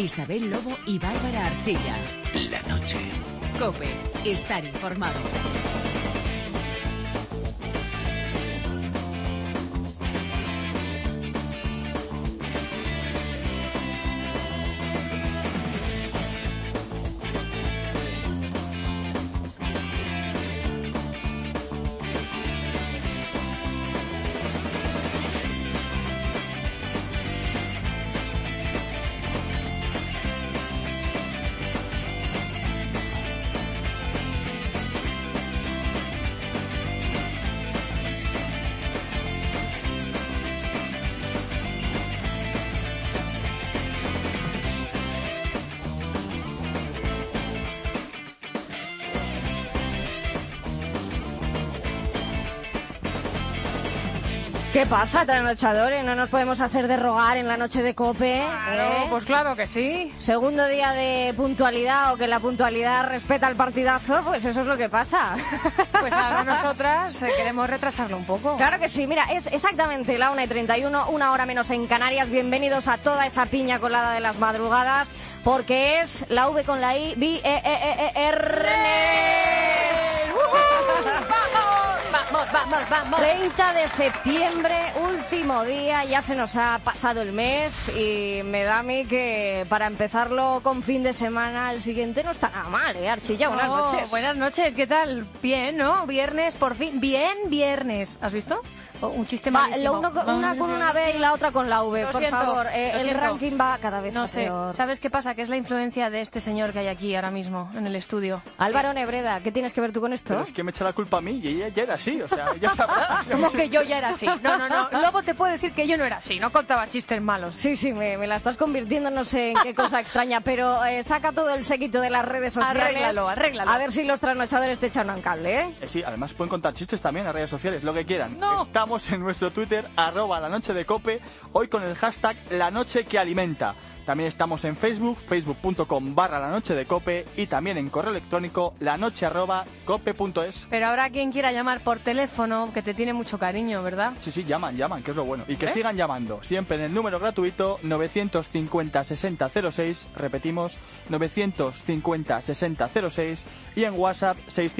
Isabel Lobo y Bárbara Archilla. La noche. COPE. Estar informado. ¿Qué pasa, trasnochadores? ¿No nos podemos hacer de rogar en la noche de COPE? Claro, pues claro que sí. Segundo día de puntualidad o que la puntualidad respeta el partidazo, pues eso es lo que pasa. Pues ahora nosotras queremos retrasarlo un poco. Claro que sí, mira, es exactamente la 1:31, una hora menos en Canarias. Bienvenidos a toda esa piña colada de las madrugadas, porque es la V con la I, viernes. ¡Vamos! 30 de septiembre, último día, ya se nos ha pasado el mes y me da a mí que para empezarlo con fin de semana, el siguiente no está nada mal, Archilla, buenas noches. Buenas noches, ¿qué tal? Bien, ¿no? Viernes, por fin. Bien, viernes. ¿Has visto? Un chiste malísimo. Una con una B y la otra con la V, por favor. El ranking va cada vez no sé. peor. ¿Sabes qué pasa? Que es la influencia de este señor que hay aquí ahora mismo en el estudio. Álvaro Nebreda, ¿qué tienes que ver tú con esto? Pero es que me echa la culpa a mí y ella ya era así, o sea, ya sabrás. ¿Cómo que yo ya era así? No. Lobo te puede decir que yo no era así, no contaba chistes malos. Sí, me la estás convirtiendo no sé en qué cosa extraña, pero saca todo el séquito de las redes sociales. Arréglalo. A ver si los trasnochadores te echan un cable, ¿eh? Sí, además pueden contar chistes también en redes sociales, lo que quieran. No. Estamos en nuestro Twitter, @lanochedecope, hoy con el hashtag La Noche que Alimenta. También estamos en Facebook, facebook.com/lanochedecope y también en correo electrónico lanoche@cope.es. Pero habrá quien quiera llamar por teléfono, que te tiene mucho cariño, ¿verdad? Sí, llaman, que es lo bueno. Y que sigan llamando, siempre en el número gratuito 950-6006, repetimos, 950-6006, y en WhatsApp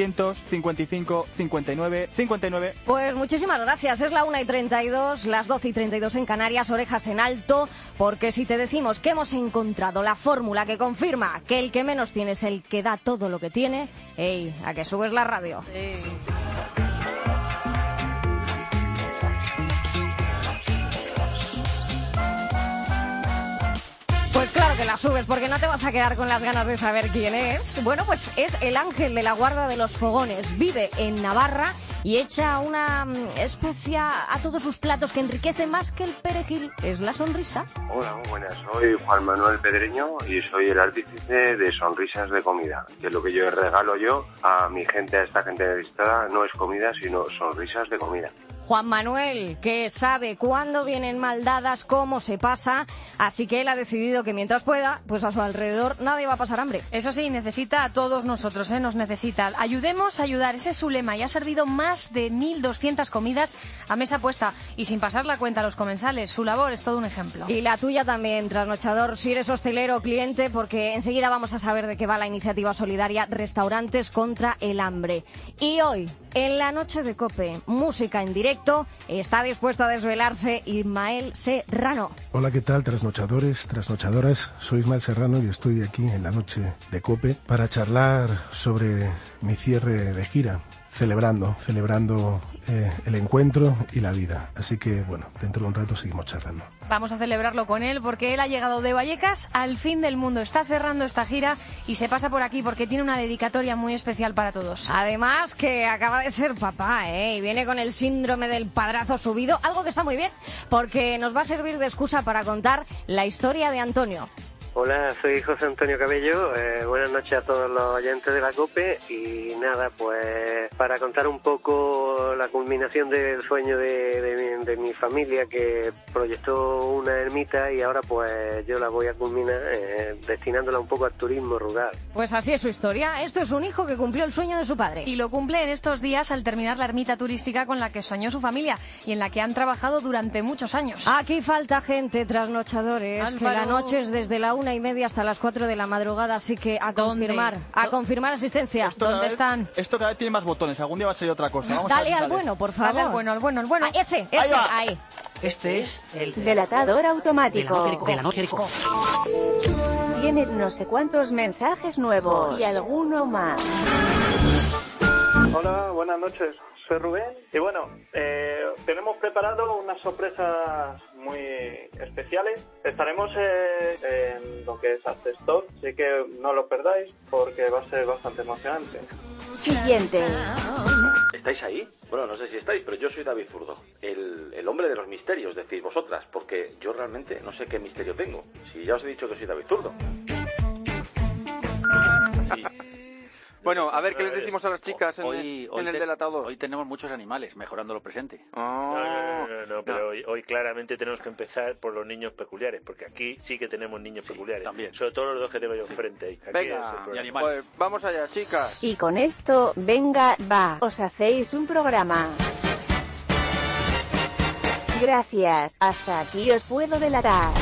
655-59-59. Pues muchísimas gracias, es la 1:32, las 12:32 en Canarias, orejas en alto, porque si te decimos que hemos encontrado la fórmula que confirma que el que menos tiene es el que da todo lo que tiene, ¡ey! ¿A que subes la radio? Sí. Pues claro que la subes, porque no te vas a quedar con las ganas de saber quién es. Bueno, pues es el ángel de la guarda de los fogones. Vive en Navarra y echa una especia a todos sus platos que enriquece más que el perejil. Es la sonrisa. Hola, muy buenas. Soy Juan Manuel Pedreño y soy el artífice de sonrisas de comida. Que es lo que yo regalo yo a mi gente, a esta gente necesitada, no es comida, sino sonrisas de comida. Juan Manuel, que sabe cuándo vienen mal dadas, cómo se pasa, así que él ha decidido que mientras pueda, pues a su alrededor nadie va a pasar hambre. Eso sí, necesita a todos nosotros, nos necesita. Ayudemos a ayudar, ese es su lema, y ha servido más de 1.200 comidas a mesa puesta y sin pasar la cuenta a los comensales. Su labor es todo un ejemplo. Y la tuya también, trasnochador, si eres hostelero o cliente, porque enseguida vamos a saber de qué va la iniciativa solidaria Restaurantes contra el Hambre. Y hoy, en la noche de COPE, música en directo, está dispuesto a desvelarse Ismael Serrano. Hola, ¿qué tal, trasnochadores, trasnochadoras? Soy Ismael Serrano y estoy aquí en la noche de COPE para charlar sobre mi cierre de gira, celebrando el encuentro y la vida. Así que, bueno, dentro de un rato seguimos charlando. Vamos a celebrarlo con él porque él ha llegado de Vallecas al fin del mundo. Está cerrando esta gira y se pasa por aquí porque tiene una dedicatoria muy especial para todos. Además que acaba de ser papá, y viene con el síndrome del padrazo subido, algo que está muy bien porque nos va a servir de excusa para contar la historia de Antonio. Hola, soy José Antonio Cabello, buenas noches a todos los oyentes de la COPE y nada, pues para contar un poco la culminación del sueño de mi familia que proyectó una ermita pequeñita y ahora pues yo la voy a culminar destinándola un poco al turismo rural. Pues así es su historia. Esto es un hijo que cumplió el sueño de su padre. Y lo cumple en estos días al terminar la ermita turística con la que soñó su familia y en la que han trabajado durante muchos años. Aquí falta gente, trasnochadores, Álvaro. que la noche es desde la 1:30 hasta las 4 de la madrugada, así que a ¿Dónde? confirmar asistencia. ¿Dónde están? Esto cada vez tiene más botones, algún día va a salir otra cosa. Vamos a ver Dale si al sale. bueno, por favor. Dale al bueno. Ah, ese, Ahí va. ahí. Este es el Delatador automático. de la noche de Cope. Tiene no sé cuántos mensajes nuevos y alguno más. Hola, buenas noches. Soy Rubén y bueno, tenemos preparado unas sorpresas muy especiales. Estaremos en lo que es Accestor, así que no lo perdáis porque va a ser bastante emocionante. Siguiente. ¿Estáis ahí? Bueno, no sé si estáis, pero yo soy David Zurdo, el hombre de los misterios, decís vosotras, porque yo realmente no sé qué misterio tengo. Si ya os he dicho que soy David Zurdo. Sí. Bueno, a ver, ¿qué les decimos a las chicas en el delatador? Hoy tenemos muchos animales, mejorando lo presente. No, pero hoy claramente tenemos que empezar por los niños peculiares, porque aquí sí que tenemos niños peculiares. También. Sobre todo los dos que tengo yo enfrente ahí. Aquí Venga, es el problema. y animales. Pues vamos allá, chicas. Y con esto, venga, va, os hacéis un programa. Gracias, hasta aquí os puedo delatar.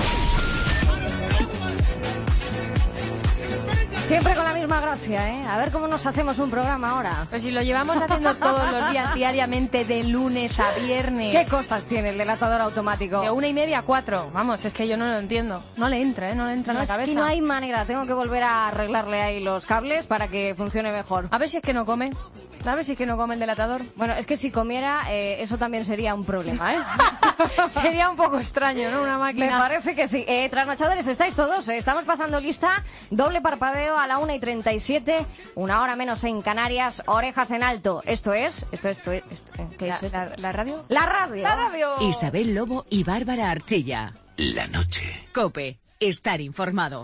Siempre con la misma gracia, ¿eh? A ver cómo nos hacemos un programa ahora. Pues si lo llevamos haciendo todos los días, diariamente, de lunes a viernes. ¿Qué cosas tiene el delatador automático? De 1:30 a 4. Vamos, es que yo no lo entiendo. No le entra, no le entra en la cabeza. Es que no hay manera. Tengo que volver a arreglarle ahí los cables para que funcione mejor. A ver si es que no come. A ver si es que no come el delatador. Bueno, es que si comiera, eso también sería un problema, ¿eh? Sería un poco extraño, ¿no? Una máquina. Me parece que sí. Trasnochadores, ¿estáis todos? Estamos pasando lista. Doble parpadeo a la 1:37. 1 hora menos en Canarias. Orejas en alto. Esto es... ¿Qué es esto? ¿La radio? ¡La radio! ¡La radio! Isabel Lobo y Bárbara Archilla. La noche. Cope, estar informado.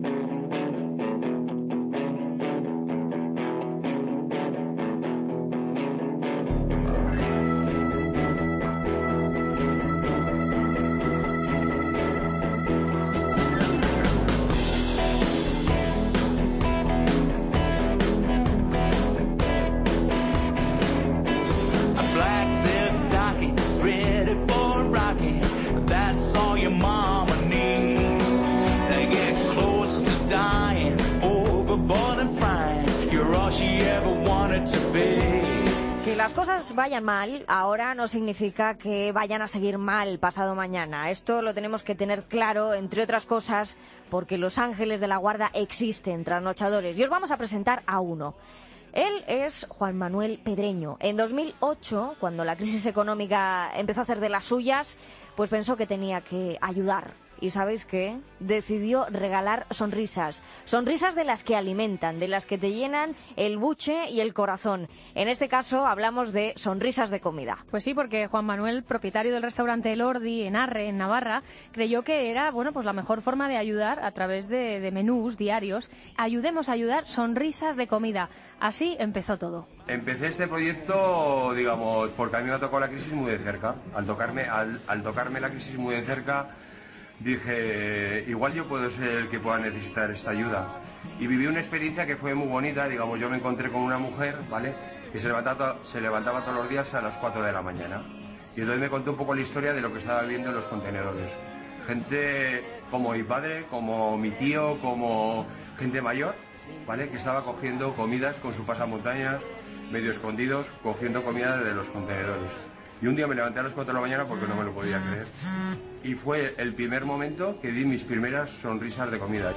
Que las cosas vayan mal ahora no significa que vayan a seguir mal pasado mañana. Esto lo tenemos que tener claro, entre otras cosas, porque los ángeles de la guarda existen, trasnochadores. Y os vamos a presentar a uno. Él es Juan Manuel Pedreño. En 2008, cuando la crisis económica empezó a hacer de las suyas, pues pensó que tenía que ayudar. ¿Y sabéis qué? Decidió regalar sonrisas. Sonrisas de las que alimentan, de las que te llenan el buche y el corazón. En este caso hablamos de sonrisas de comida. Pues sí, porque Juan Manuel, propietario del restaurante El Ordi en Arre, en Navarra, creyó que era, bueno, pues la mejor forma de ayudar a través de menús diarios. Ayudemos a ayudar, sonrisas de comida. Así empezó todo. Empecé este proyecto, digamos, porque a mí me ha tocado la crisis muy de cerca. Al tocarme la crisis muy de cerca, dije, igual yo puedo ser el que pueda necesitar esta ayuda. Y viví una experiencia que fue muy bonita, digamos, yo me encontré con una mujer, ¿vale?, que se levantaba todos los días a las 4 de la mañana. Y entonces me contó un poco la historia de lo que estaba viendo en los contenedores. Gente como mi padre, como mi tío, como gente mayor, ¿vale?, que estaba cogiendo comidas con su pasamontañas, medio escondidos, cogiendo comida desde los contenedores. Y un día me levanté a las 4 de la mañana porque no me lo podía creer. Y fue el primer momento que di mis primeras sonrisas de comida.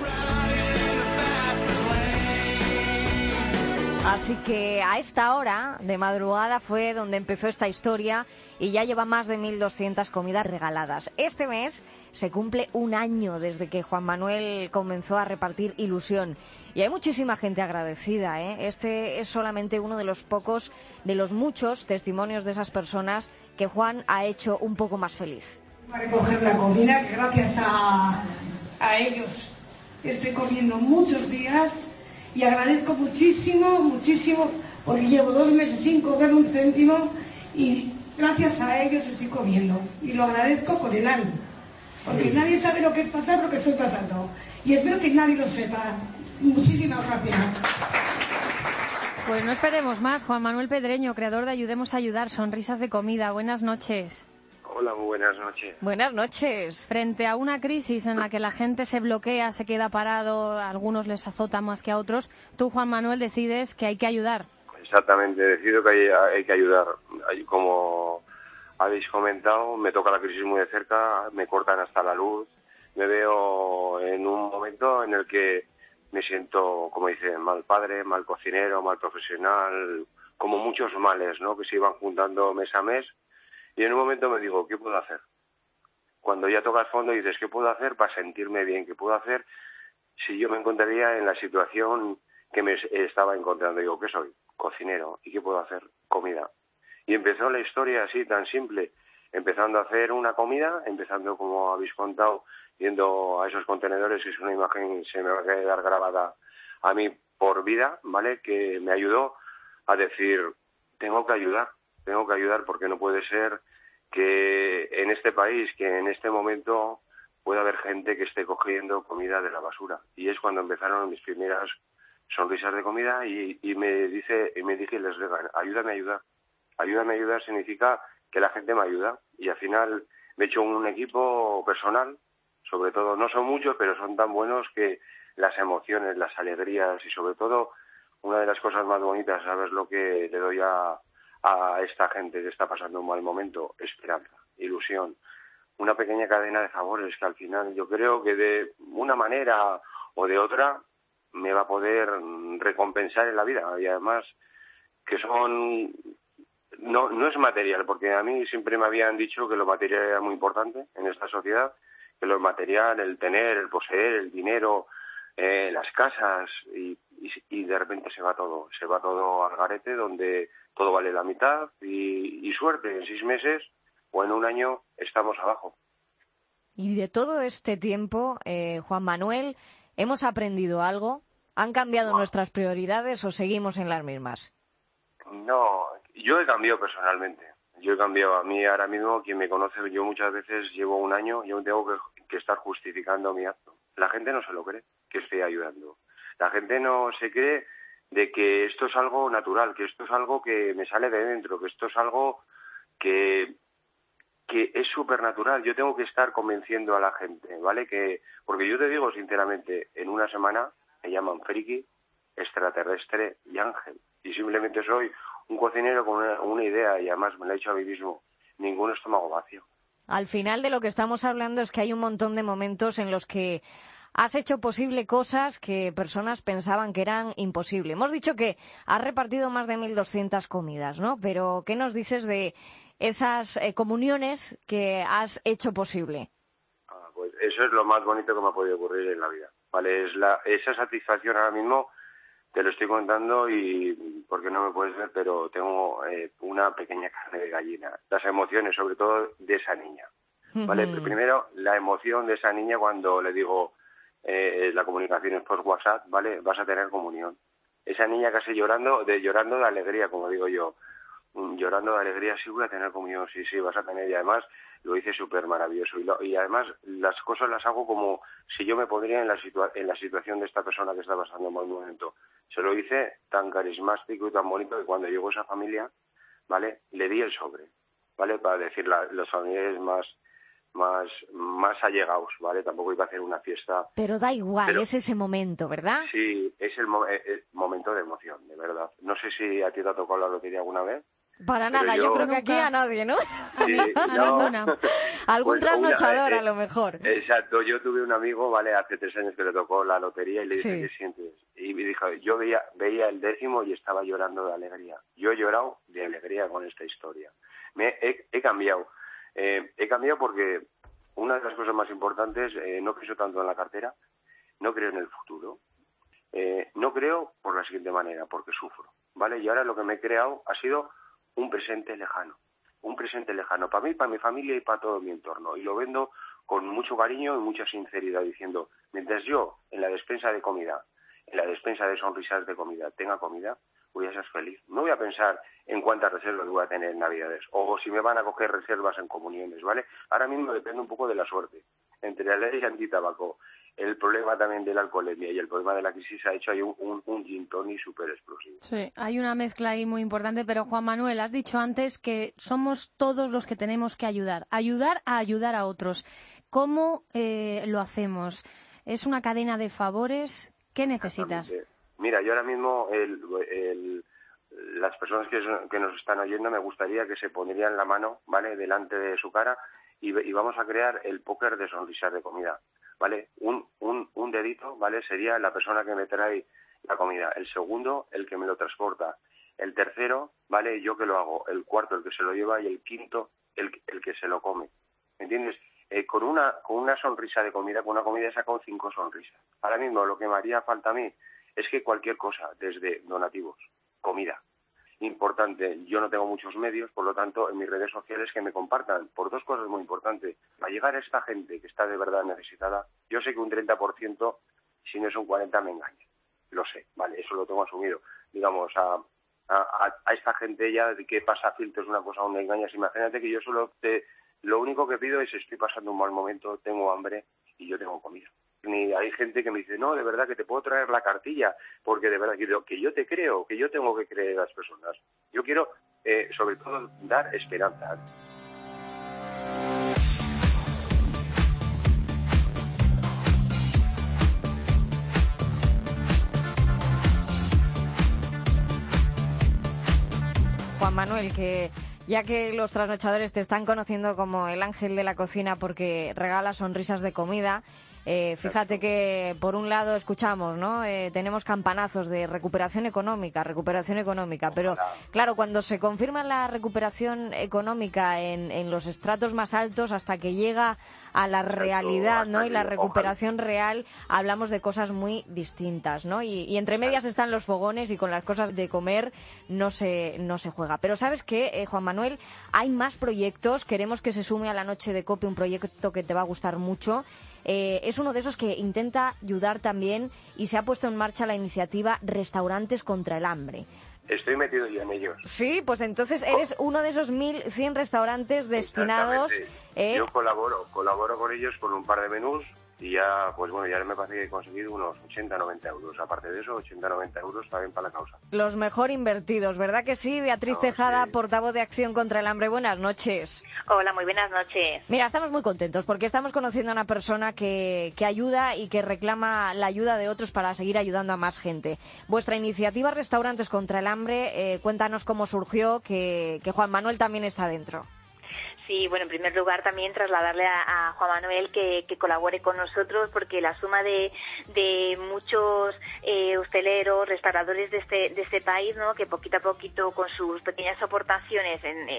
Así que a esta hora de madrugada fue donde empezó esta historia y ya lleva más de 1.200 comidas regaladas. Este mes se cumple 1 año desde que Juan Manuel comenzó a repartir ilusión. Y hay muchísima gente agradecida, ¿eh? Este es solamente uno de los pocos, de los muchos testimonios de esas personas que Juan ha hecho un poco más feliz. A recoger la comida, que gracias a ellos estoy comiendo muchos días y agradezco muchísimo, porque llevo 2 meses sin comer un céntimo y gracias a ellos estoy comiendo y lo agradezco con el alma. porque nadie sabe lo que es pasar lo que estoy pasando. Y espero que nadie lo sepa. Muchísimas gracias. Pues no esperemos más. Juan Manuel Pedreño, creador de Ayudemos a Ayudar, Sonrisas de Comida. Buenas noches. Hola, muy buenas noches. Buenas noches. Frente a una crisis en la que la gente se bloquea, se queda parado, a algunos les azota más que a otros, tú, Juan Manuel, decides que hay que ayudar. Exactamente, decido que hay que ayudar. Como habéis comentado, me toca la crisis muy de cerca, me cortan hasta la luz, me veo en un momento en el que me siento, como dicen, mal padre, mal cocinero, mal profesional, como muchos males, ¿no?, que se iban juntando mes a mes, y en un momento me digo, ¿qué puedo hacer? Cuando ya tocas fondo dices, ¿qué puedo hacer para sentirme bien? ¿Qué puedo hacer si yo me encontraría en la situación que me estaba encontrando? Digo, ¿qué soy? Cocinero. ¿Y qué puedo hacer? Comida. Y empezó la historia así, tan simple, empezando a hacer una comida, empezando, como habéis contado, yendo a esos contenedores, que es una imagen que se me va a quedar grabada a mí por vida, ¿vale?, que me ayudó a decir, tengo que ayudar porque no puede ser que en este país, que en este momento pueda haber gente que esté cogiendo comida de la basura. Y es cuando empezaron mis primeras sonrisas de comida y me dije, les digo, ayúdame a ayudar significa que la gente me ayuda. Y al final me he hecho un equipo personal, sobre todo, no son muchos, pero son tan buenos que las emociones, las alegrías y sobre todo, una de las cosas más bonitas, ¿sabes lo que le doy a esta gente que está pasando un mal momento? Esperanza, ilusión, una pequeña cadena de favores que al final yo creo que de una manera o de otra me va a poder recompensar en la vida. Y además que no es material, porque a mí siempre me habían dicho que lo material era muy importante en esta sociedad, que lo material, el tener, el poseer, el dinero, las casas, y de repente se va todo al garete, donde todo vale la mitad y suerte, en 6 meses o en un año estamos abajo. Y de todo este tiempo, Juan Manuel, ¿hemos aprendido algo? ¿Han cambiado nuestras prioridades o seguimos en las mismas? No, yo he cambiado personalmente. A mí ahora mismo, quien me conoce, yo muchas veces llevo un año, yo tengo que estar justificando mi acto. La gente no se lo cree, que estoy ayudando. La gente no se cree de que esto es algo natural, que esto es algo que me sale de dentro, que esto es algo que es súper natural. Yo tengo que estar convenciendo a la gente, ¿vale? Porque yo te digo sinceramente, en una semana me llaman friki, extraterrestre y ángel. Y simplemente soy un cocinero con una idea, y además me lo he hecho a mí mismo, ningún estómago vacío. Al final de lo que estamos hablando es que hay un montón de momentos en los que has hecho posible cosas que personas pensaban que eran imposibles. Hemos dicho que has repartido más de 1.200 comidas, ¿no? Pero, ¿qué nos dices de esas comuniones que has hecho posible? Pues eso es lo más bonito que me ha podido ocurrir en la vida, ¿vale? Esa satisfacción ahora mismo, te lo estoy contando y porque no me puedes ver, pero tengo una pequeña carne de gallina. Las emociones, sobre todo, de esa niña, ¿vale? Primero, la emoción de esa niña cuando le digo, la comunicación es por WhatsApp, ¿vale? Vas a tener comunión. Esa niña casi llorando de alegría, como digo yo. Llorando de alegría, sí voy a tener comunión, sí, vas a tener. Y además lo hice súper maravilloso. Y además las cosas las hago como si yo me pondría en la situación de esta persona que está pasando un mal momento. Se lo hice tan carismático y tan bonito que cuando llegó esa familia, ¿vale?, le di el sobre, ¿vale?, para decir los familiares más allegados, ¿vale? Tampoco iba a hacer una fiesta. Pero da igual, es ese momento, ¿verdad? Sí, es el momento de emoción, de verdad. No sé si a ti te ha tocado la lotería alguna vez. Para nada, yo creo que aquí a nadie, ¿no? Sí, Algún pues trasnochador, a lo mejor. Exacto, yo tuve un amigo, ¿vale?, hace 3 años que le tocó la lotería y le dije, ¿qué sientes? Y me dijo, yo veía el 10º y estaba llorando de alegría. Yo he llorado de alegría con esta historia. He cambiado. He cambiado porque una de las cosas más importantes, no pienso tanto en la cartera, no creo en el futuro, no creo por la siguiente manera, porque sufro, ¿vale? Y ahora lo que me he creado ha sido un presente lejano para mí, para mi familia y para todo mi entorno, y lo vendo con mucho cariño y mucha sinceridad, diciendo, mientras yo en la despensa de comida, en la despensa de sonrisas de comida, tenga comida, voy a ser feliz. No voy a pensar en cuántas reservas voy a tener en Navidades o si me van a coger reservas en comuniones, ¿vale? Ahora mismo depende un poco de la suerte. entre la ley antitabaco, el problema también de la alcoholemia y el problema de la crisis, ha hecho ahí un gin tonic súper explosivo. Sí, hay una mezcla ahí muy importante, pero Juan Manuel, has dicho antes que somos todos los que tenemos que ayudar a otros. ¿Cómo lo hacemos? ¿Es una cadena de favores? ¿Qué necesitas? Mira, yo ahora mismo, las personas que nos están oyendo, me gustaría que se pondrían la mano, ¿vale?, delante de su cara y vamos a crear el póker de sonrisas de comida, ¿vale? Un dedito, ¿vale?, sería la persona que me trae la comida. El segundo, el que me lo transporta. El tercero, ¿vale?, yo que lo hago. El cuarto, el que se lo lleva. Y el quinto, el que se lo come. ¿Me entiendes? Con una sonrisa de comida, con una comida he sacado 5 sonrisas. Ahora mismo lo que me haría falta a mí es que cualquier cosa, desde donativos, comida. Importante, yo no tengo muchos medios, por lo tanto, en mis redes sociales que me compartan, por 2 cosas muy importantes. Para llegar a esta gente que está de verdad necesitada, yo sé que un 30%, si no es un 40%, me engaña. Lo sé, vale, eso lo tengo asumido. Digamos, a esta gente ya de que pasa filtros una cosa, una engañas. Imagínate que yo lo único que pido es: estoy pasando un mal momento, tengo hambre y yo tengo comida. Ni hay gente que me dice: no, de verdad que te puedo traer la cartilla, porque de verdad que yo te creo, que yo tengo que creer en las personas. Yo quiero, sobre todo, dar esperanza. Juan Manuel, que ya que los trasnochadores te están conociendo como el ángel de la cocina porque regala sonrisas de comida, fíjate que por un lado escuchamos, ¿no? Tenemos campanazos de recuperación económica, pero claro, cuando se confirma la recuperación económica en los estratos más altos, hasta que llega a la realidad, ¿no?, y la recuperación real, hablamos de cosas muy distintas, ¿no? Y entre medias están los fogones, y con las cosas de comer no se juega. Pero ¿sabes qué, Juan Manuel? Hay más proyectos. Queremos que se sume a la Noche de COPE un proyecto que te va a gustar mucho. Es uno de esos que intenta ayudar también, y se ha puesto en marcha la iniciativa Restaurantes contra el Hambre. Estoy metido yo en ellos. Sí, pues entonces eres uno de esos 1.100 restaurantes destinados. Yo colaboro con ellos con un par de menús. Y ya, pues bueno, ya me parece que he conseguido unos 80-90 euros. Aparte de eso, 80-90 euros también para la causa. Los mejor invertidos, ¿verdad que sí? Beatriz Tejada, portavoz de Acción contra el Hambre. Buenas noches. Hola, muy buenas noches. Mira, estamos muy contentos porque estamos conociendo a una persona que ayuda y que reclama la ayuda de otros para seguir ayudando a más gente. Vuestra iniciativa Restaurantes contra el Hambre, cuéntanos cómo surgió, que Juan Manuel también está dentro. Sí, bueno, en primer lugar también trasladarle a Juan Manuel que colabore con nosotros, porque la suma de muchos hosteleros, restauradores de este país, ¿no?, que poquito a poquito con sus pequeñas aportaciones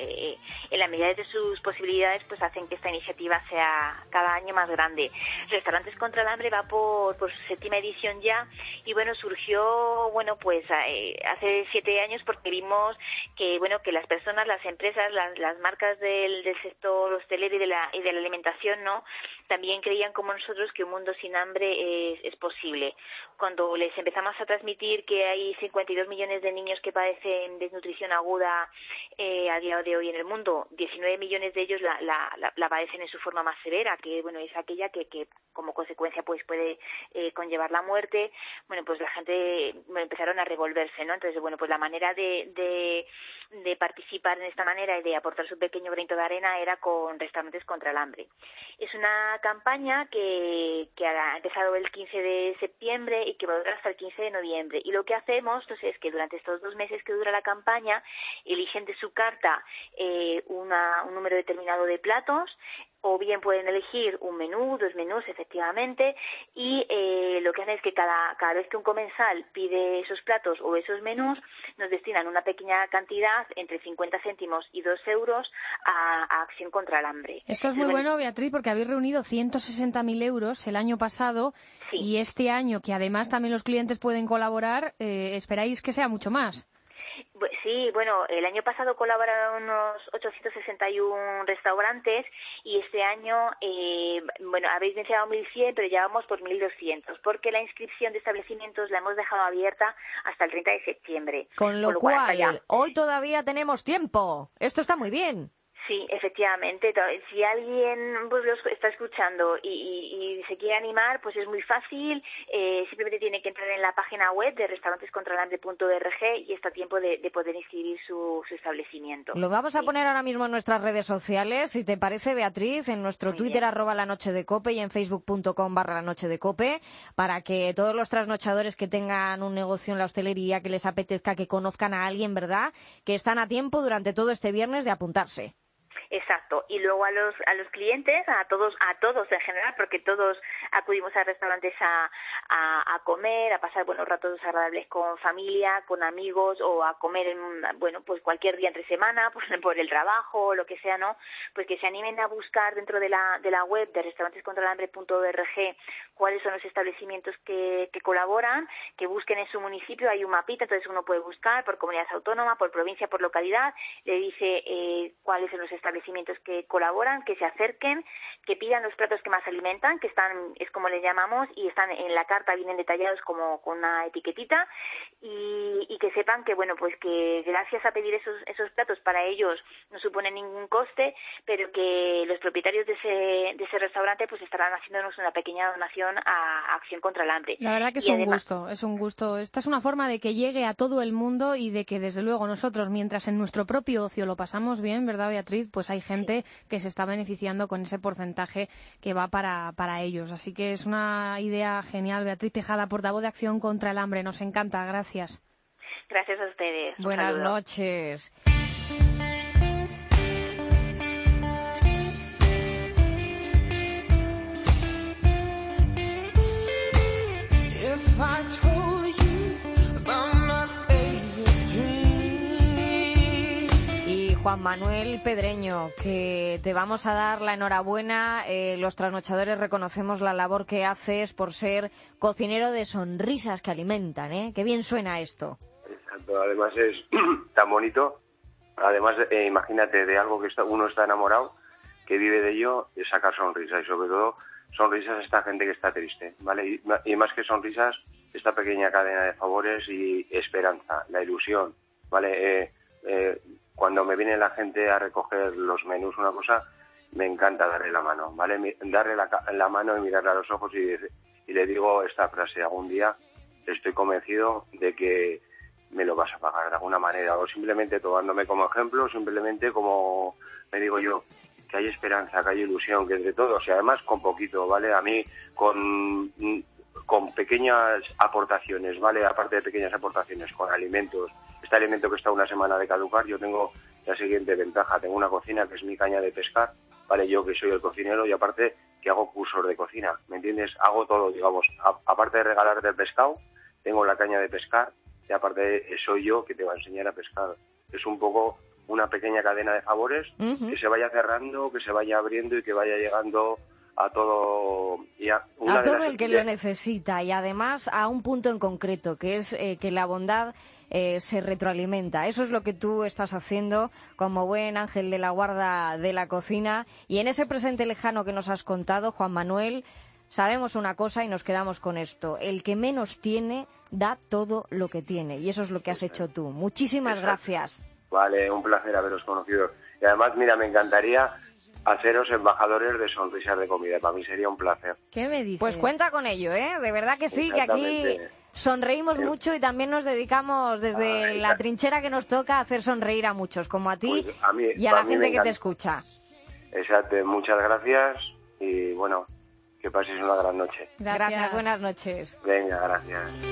en la medida de sus posibilidades, pues hacen que esta iniciativa sea cada año más grande. Restaurantes contra el Hambre va por su 7ª edición ya, y bueno, surgió, bueno, pues hace 7 años, porque vimos que, bueno, que las personas, las empresas, las marcas del sector hostelero y de la alimentación, ¿no?, también creían como nosotros que un mundo sin hambre es posible. Cuando les empezamos a transmitir que hay 52 millones de niños que padecen desnutrición aguda a día de hoy en el mundo, 19 millones de ellos la padecen en su forma más severa, que bueno, es aquella que como consecuencia pues puede conllevar la muerte. Bueno, pues la gente empezaron a revolverse, ¿no? Entonces, bueno, pues la manera de participar en esta manera y de aportar su pequeño granito de arena era con Restaurantes contra el Hambre. Es una campaña que ha empezado el 15 de septiembre y que va a durar hasta el 15 de noviembre. Y lo que hacemos, entonces, es que durante estos 2 meses que dura la campaña, eligen de su carta un número determinado de platos, o bien pueden elegir un menú, 2 menús, efectivamente, y lo que hacen es que cada vez que un comensal pide esos platos o esos menús, nos destinan una pequeña cantidad, entre 50 céntimos y 2 euros, a Acción contra el Hambre. Esto es muy bueno, Beatriz, porque habéis reunido 160.000 euros el año pasado, sí. Y este año, que además también los clientes pueden colaborar, esperáis que sea mucho más. Sí, bueno, el año pasado colaboraron unos 861 restaurantes, y este año, bueno, habéis mencionado 1.100, pero ya vamos por 1.200, porque la inscripción de establecimientos la hemos dejado abierta hasta el 30 de septiembre. Con lo cual hoy todavía tenemos tiempo. Esto está muy bien. Sí, efectivamente. Si alguien pues los está escuchando y se quiere animar, pues es muy fácil. Simplemente tiene que entrar en la página web de restaurantescontraelhambre.org y está a tiempo de poder inscribir su establecimiento. Lo vamos a poner ahora mismo en nuestras redes sociales, si te parece, Beatriz, en nuestro Muy Twitter, bien. @lanochedecope y en facebook.com/lanochedecope, para que todos los trasnochadores que tengan un negocio en la hostelería, que les apetezca, que conozcan a alguien, ¿verdad?, que están a tiempo durante todo este viernes de apuntarse. Exacto, y luego a los clientes, a todos en general, porque todos acudimos a restaurantes a comer, a pasar buenos ratos agradables con familia, con amigos, o a comer pues cualquier día entre semana, por el trabajo, lo que sea, ¿no? Pues que se animen a buscar dentro de la web de restaurantescontraelhambre.org cuáles son los establecimientos que colaboran, que busquen en su municipio, hay un mapita, entonces uno puede buscar por comunidad autónoma, por provincia, por localidad, le dice cuáles son los establecimientos que colaboran, que se acerquen, que pidan los platos que más alimentan, que están, es como les llamamos, y están en la carta, vienen detallados como con una etiquetita, y que sepan que, bueno, pues que gracias a pedir esos platos para ellos no supone ningún coste, pero que los propietarios de ese restaurante pues estarán haciéndonos una pequeña donación a Acción contra el Hambre. La verdad que es un gusto. Esta es una forma de que llegue a todo el mundo y de que, desde luego, nosotros, mientras en nuestro propio ocio lo pasamos bien, ¿verdad, Beatriz?, pues hay gente que se está beneficiando con ese porcentaje que va para ellos. Así que es una idea genial. Beatriz Tejada, portavoz de Acción contra el Hambre. Nos encanta. Gracias. Gracias a ustedes. Buenas noches. If I told you about my favorite dream. Y Juan Manuel Pedreño, que te vamos a dar la enhorabuena. Los trasnochadores reconocemos la labor que haces por ser cocinero de sonrisas que alimentan, ¿eh? Qué bien suena esto. Exacto, además es tan bonito. Además, imagínate, de algo que uno está enamorado, que vive de ello, es sacar sonrisas, y sobre todo sonrisas a esta gente que está triste, ¿vale? Y más que sonrisas, esta pequeña cadena de favores y esperanza, la ilusión, ¿vale? Cuando me viene la gente a recoger los menús, una cosa, me encanta darle la mano, ¿vale? Darle la mano y mirarle a los ojos y le digo esta frase: algún día estoy convencido de que me lo vas a pagar de alguna manera, o simplemente tomándome como ejemplo, simplemente como me digo yo, que hay esperanza, que hay ilusión, que entre todos, y además con poquito, ¿vale? A mí con pequeñas aportaciones, ¿vale? Aparte de pequeñas aportaciones, con alimentos. Este alimento que está una semana de caducar, yo tengo la siguiente ventaja: tengo una cocina que es mi caña de pescar, ¿vale? Yo que soy el cocinero, y aparte que hago cursos de cocina, ¿me entiendes? Hago todo, digamos, aparte de regalarte el pescado, tengo la caña de pescar, y aparte soy yo que te va a enseñar a pescar. Es un poco una pequeña cadena de favores que se vaya cerrando, que se vaya abriendo y que vaya llegando a todo todo el que lo necesita, y además a un punto en concreto, que es que la bondad se retroalimenta. Eso es lo que tú estás haciendo como buen ángel de la guarda de la cocina. Y en ese presente lejano que nos has contado, Juan Manuel, sabemos una cosa y nos quedamos con esto: el que menos tiene da todo lo que tiene, y eso es lo que has hecho tú. Muchísimas gracias. Vale, un placer haberos conocido. Y además, mira, me encantaría haceros embajadores de sonrisas de comida. Para mí sería un placer. ¿Qué me dices? Pues cuenta con ello, ¿eh? De verdad que sí, que aquí sonreímos mucho y también nos dedicamos desde la trinchera que nos toca a hacer sonreír a muchos, como a ti pues a mí, y a la gente que te escucha. Exacto, muchas gracias y bueno, que paséis una gran noche. Gracias, buenas noches. Venga, gracias.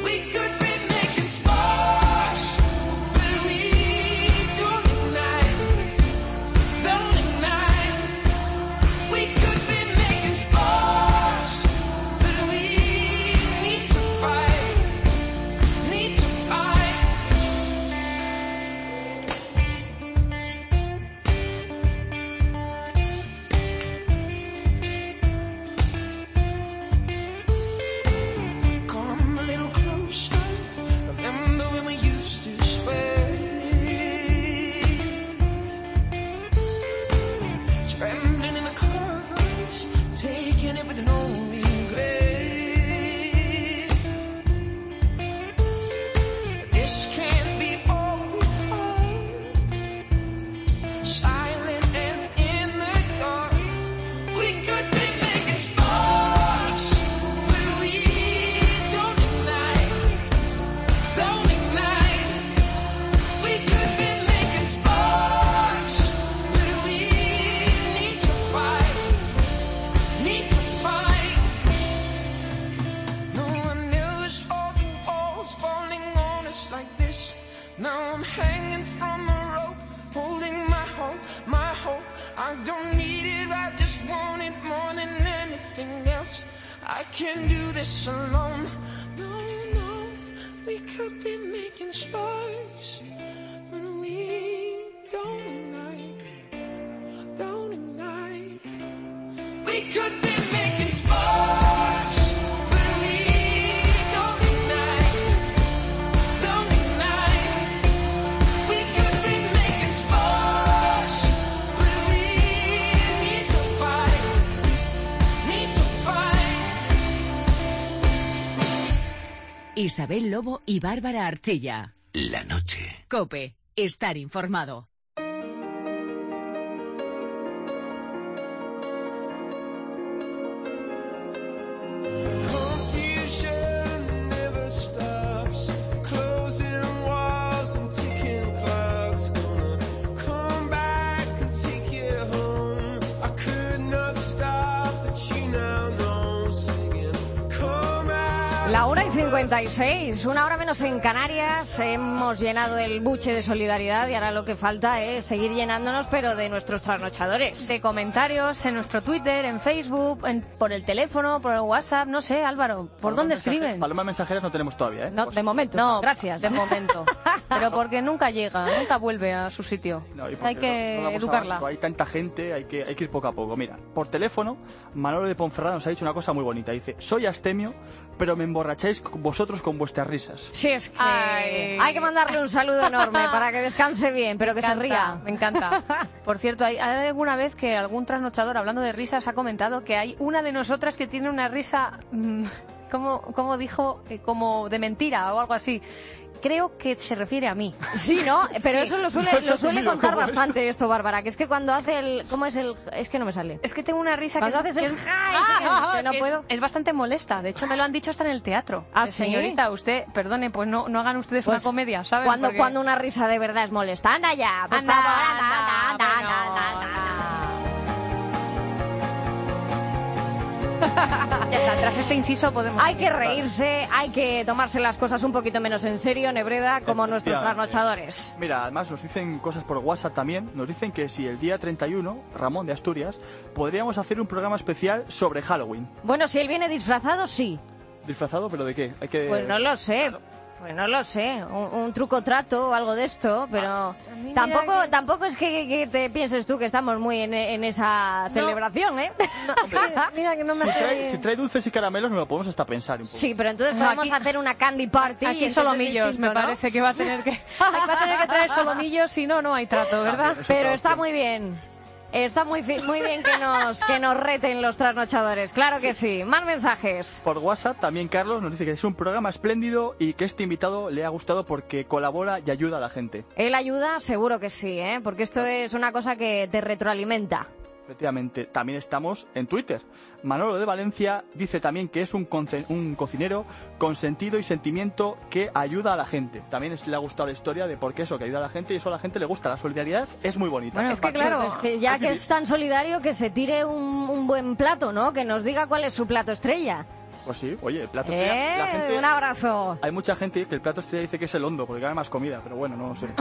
Silent and I can't do this alone. No, no, we could be making sparks when we don't ignite, don't ignite. We could be making sparks when we don't ignite, don't ignite. We could be making sparks when we need to fight, need to fight. Isabel Lobo y Bárbara Archilla. La noche. COPE. Estar informado. Confusion never stops, closing walls and ticking clocks. Gonna come back and take you home. I could not stop, but you now know, singing, come out. La 1:56, una hora menos en Canarias. Hemos llenado el buche de solidaridad y ahora lo que falta es seguir llenándonos, pero de nuestros trasnochadores. De comentarios en nuestro Twitter, en Facebook, por el teléfono, por el WhatsApp, no sé, Álvaro, ¿por dónde escriben? Palomas mensajeras no tenemos todavía, ¿eh? No, de momento. No, gracias. De momento. Pero porque nunca llega, nunca vuelve a su sitio. No, y porque Hay que no damos educarla. abasto, hay tanta gente, hay que ir poco a poco. Mira, por teléfono, Manolo de Ponferrada nos ha dicho una cosa muy bonita. Dice, soy astemio, pero me emborracháis vosotros con vuestras risas. Sí, es que hay que mandarle un saludo enorme para que descanse bien, pero que se ría. Me encanta. Por cierto, ¿hay alguna vez que algún trasnochador, hablando de risas, ha comentado que hay una de nosotras que tiene una risa, ¿cómo dijo? Como de mentira o algo así? Creo que se refiere a mí. Sí, ¿no? Pero Sí. eso lo suele contar bastante esto, Bárbara, que es que cuando hace el... ¿Cómo es el...? Es que no me sale. Es que tengo una risa Cuando que haces el... es- que no que puedo... es bastante molesta. De hecho, me lo han dicho hasta en el teatro. ¿Ah, De, sí? señorita, usted, perdone, pues no hagan ustedes Pues, una comedia, ¿saben? Cuando una risa de verdad es molesta. ¡Anda ya! Por Anda, favor, anda, anda, bueno, anda. Ya está, tras este inciso podemos... Hay que seguir. reírse, hay que tomarse las cosas un poquito menos en serio, Nebreda, como nuestros Efectivamente. trasnochadores. Mira, además nos dicen cosas por WhatsApp también. Nos dicen que si el día 31, Ramón de Asturias, podríamos hacer un programa especial sobre Halloween. Bueno, si él viene disfrazado, sí. ¿Disfrazado? ¿Pero de qué? Hay que... Pues no lo sé. Pues no lo sé, un truco trato o algo de esto, pero mí tampoco es que te pienses tú que estamos muy en esa celebración, ¿eh? Sí, mira que no me Si trae dulces y caramelos, nos lo podemos hasta pensar un poco. Sí, pero entonces No, podemos aquí- hacer una candy party. Aquí entonces solomillos, es distinto, me ¿no? parece que va a tener que traer solomillos, si no, no hay trato, ¿verdad? Pero está muy bien. Está muy bien que nos reten los trasnochadores. Claro que sí. Más mensajes. Por WhatsApp también Carlos nos dice que es un programa espléndido y que este invitado le ha gustado porque colabora y ayuda a la gente. Él ayuda, seguro que sí, ¿eh? Porque esto es una cosa que te retroalimenta. Efectivamente, también estamos en Twitter. Manolo de Valencia dice también que es un cocinero con sentido y sentimiento que ayuda a la gente. También le ha gustado la historia de por qué eso, que ayuda a la gente y eso a la gente le gusta. La solidaridad es muy bonita. Bueno, es que claro, es que ya que es tan solidario que se tire un buen plato, ¿no? Que nos diga cuál es su plato estrella. Pues sí, oye, el plato estrella... La gente, Un abrazo. hay mucha gente que el plato estrella dice que es el hondo porque cabe más comida, pero bueno, no lo sé.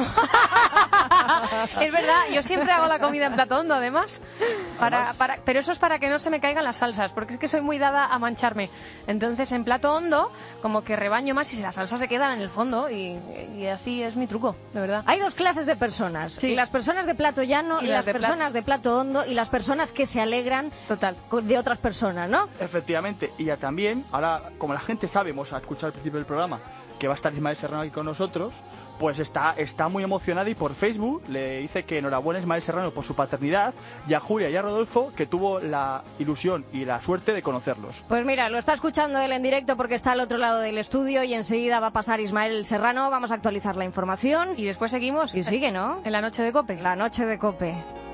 Es verdad, yo siempre hago la comida en plato hondo, además. Pero eso es para que no se me caigan las salsas, porque es que soy muy dada a mancharme. Entonces, en plato hondo, como que rebaño más y las salsas se quedan en el fondo. Y así es mi truco, de verdad. Hay dos clases de personas. Sí. Las personas de plato llano Y y las las de personas de plato hondo y las personas que se alegran de otras personas, ¿no? Efectivamente, y ya también, ahora, como la gente sabe, hemos escuchado al principio del programa, que va a estar Ismael Serrano aquí con nosotros, pues está muy emocionada y por Facebook le dice que enhorabuena a Ismael Serrano por su paternidad y a Julia y a Rodolfo que tuvo la ilusión y la suerte de conocerlos. Pues mira, lo está escuchando él en directo porque está al otro lado del estudio y enseguida va a pasar Ismael Serrano. Vamos a actualizar la información. Y después seguimos. Y sigue, ¿no? En la noche de COPE. La noche de COPE.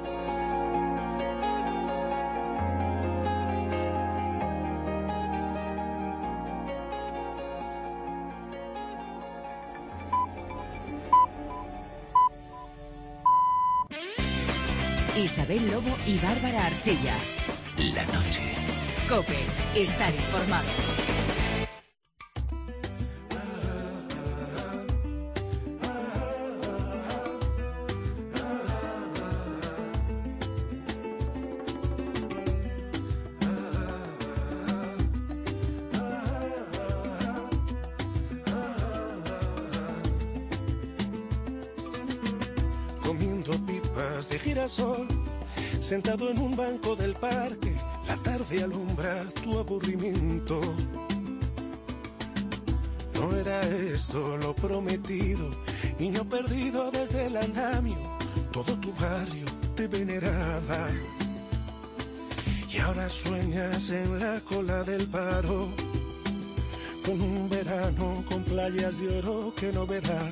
Isabel Lobo y Bárbara Archilla. La noche. COPE. Estar informado. de girasol, sentado en un banco del parque, la tarde alumbra tu aburrimiento. No era esto lo prometido, niño perdido desde el andamio, todo tu barrio te veneraba. Y ahora sueñas en la cola del paro, con un verano con playas de oro que no verás.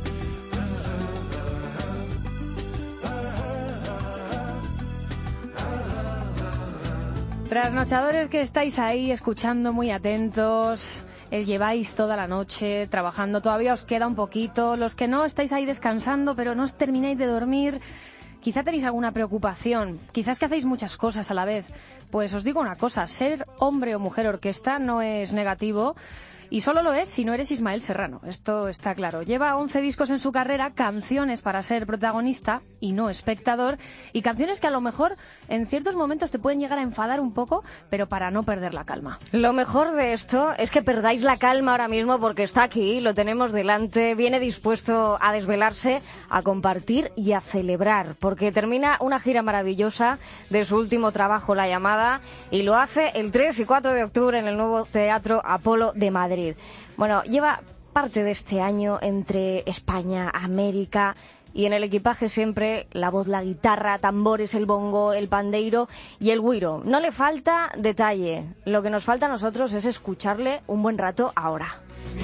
Trasnochadores que estáis ahí escuchando muy atentos, lleváis toda la noche trabajando, todavía os queda un poquito, los que no estáis ahí descansando pero no os termináis de dormir, quizá tenéis alguna preocupación, quizás que hacéis muchas cosas a la vez. Pues os digo una cosa, ser hombre o mujer orquesta no es negativo. Y solo lo es si no eres Ismael Serrano, esto está claro. Lleva 11 discos en su carrera, canciones para ser protagonista y no espectador, y canciones que a lo mejor en ciertos momentos te pueden llegar a enfadar un poco, pero para no perder la calma. Lo mejor de esto es que perdáis la calma ahora mismo porque está aquí, lo tenemos delante, viene dispuesto a desvelarse, a compartir y a celebrar, porque termina una gira maravillosa de su último trabajo, La Llamada, y lo hace el 3 y 4 de octubre en el nuevo Teatro Apolo de Madrid. Bueno, lleva parte de este año entre España, América, y en el equipaje siempre la voz, la guitarra, tambores, el bongo, el pandeiro y el güiro. No le falta detalle. Lo que nos falta a nosotros es escucharle un buen rato ahora.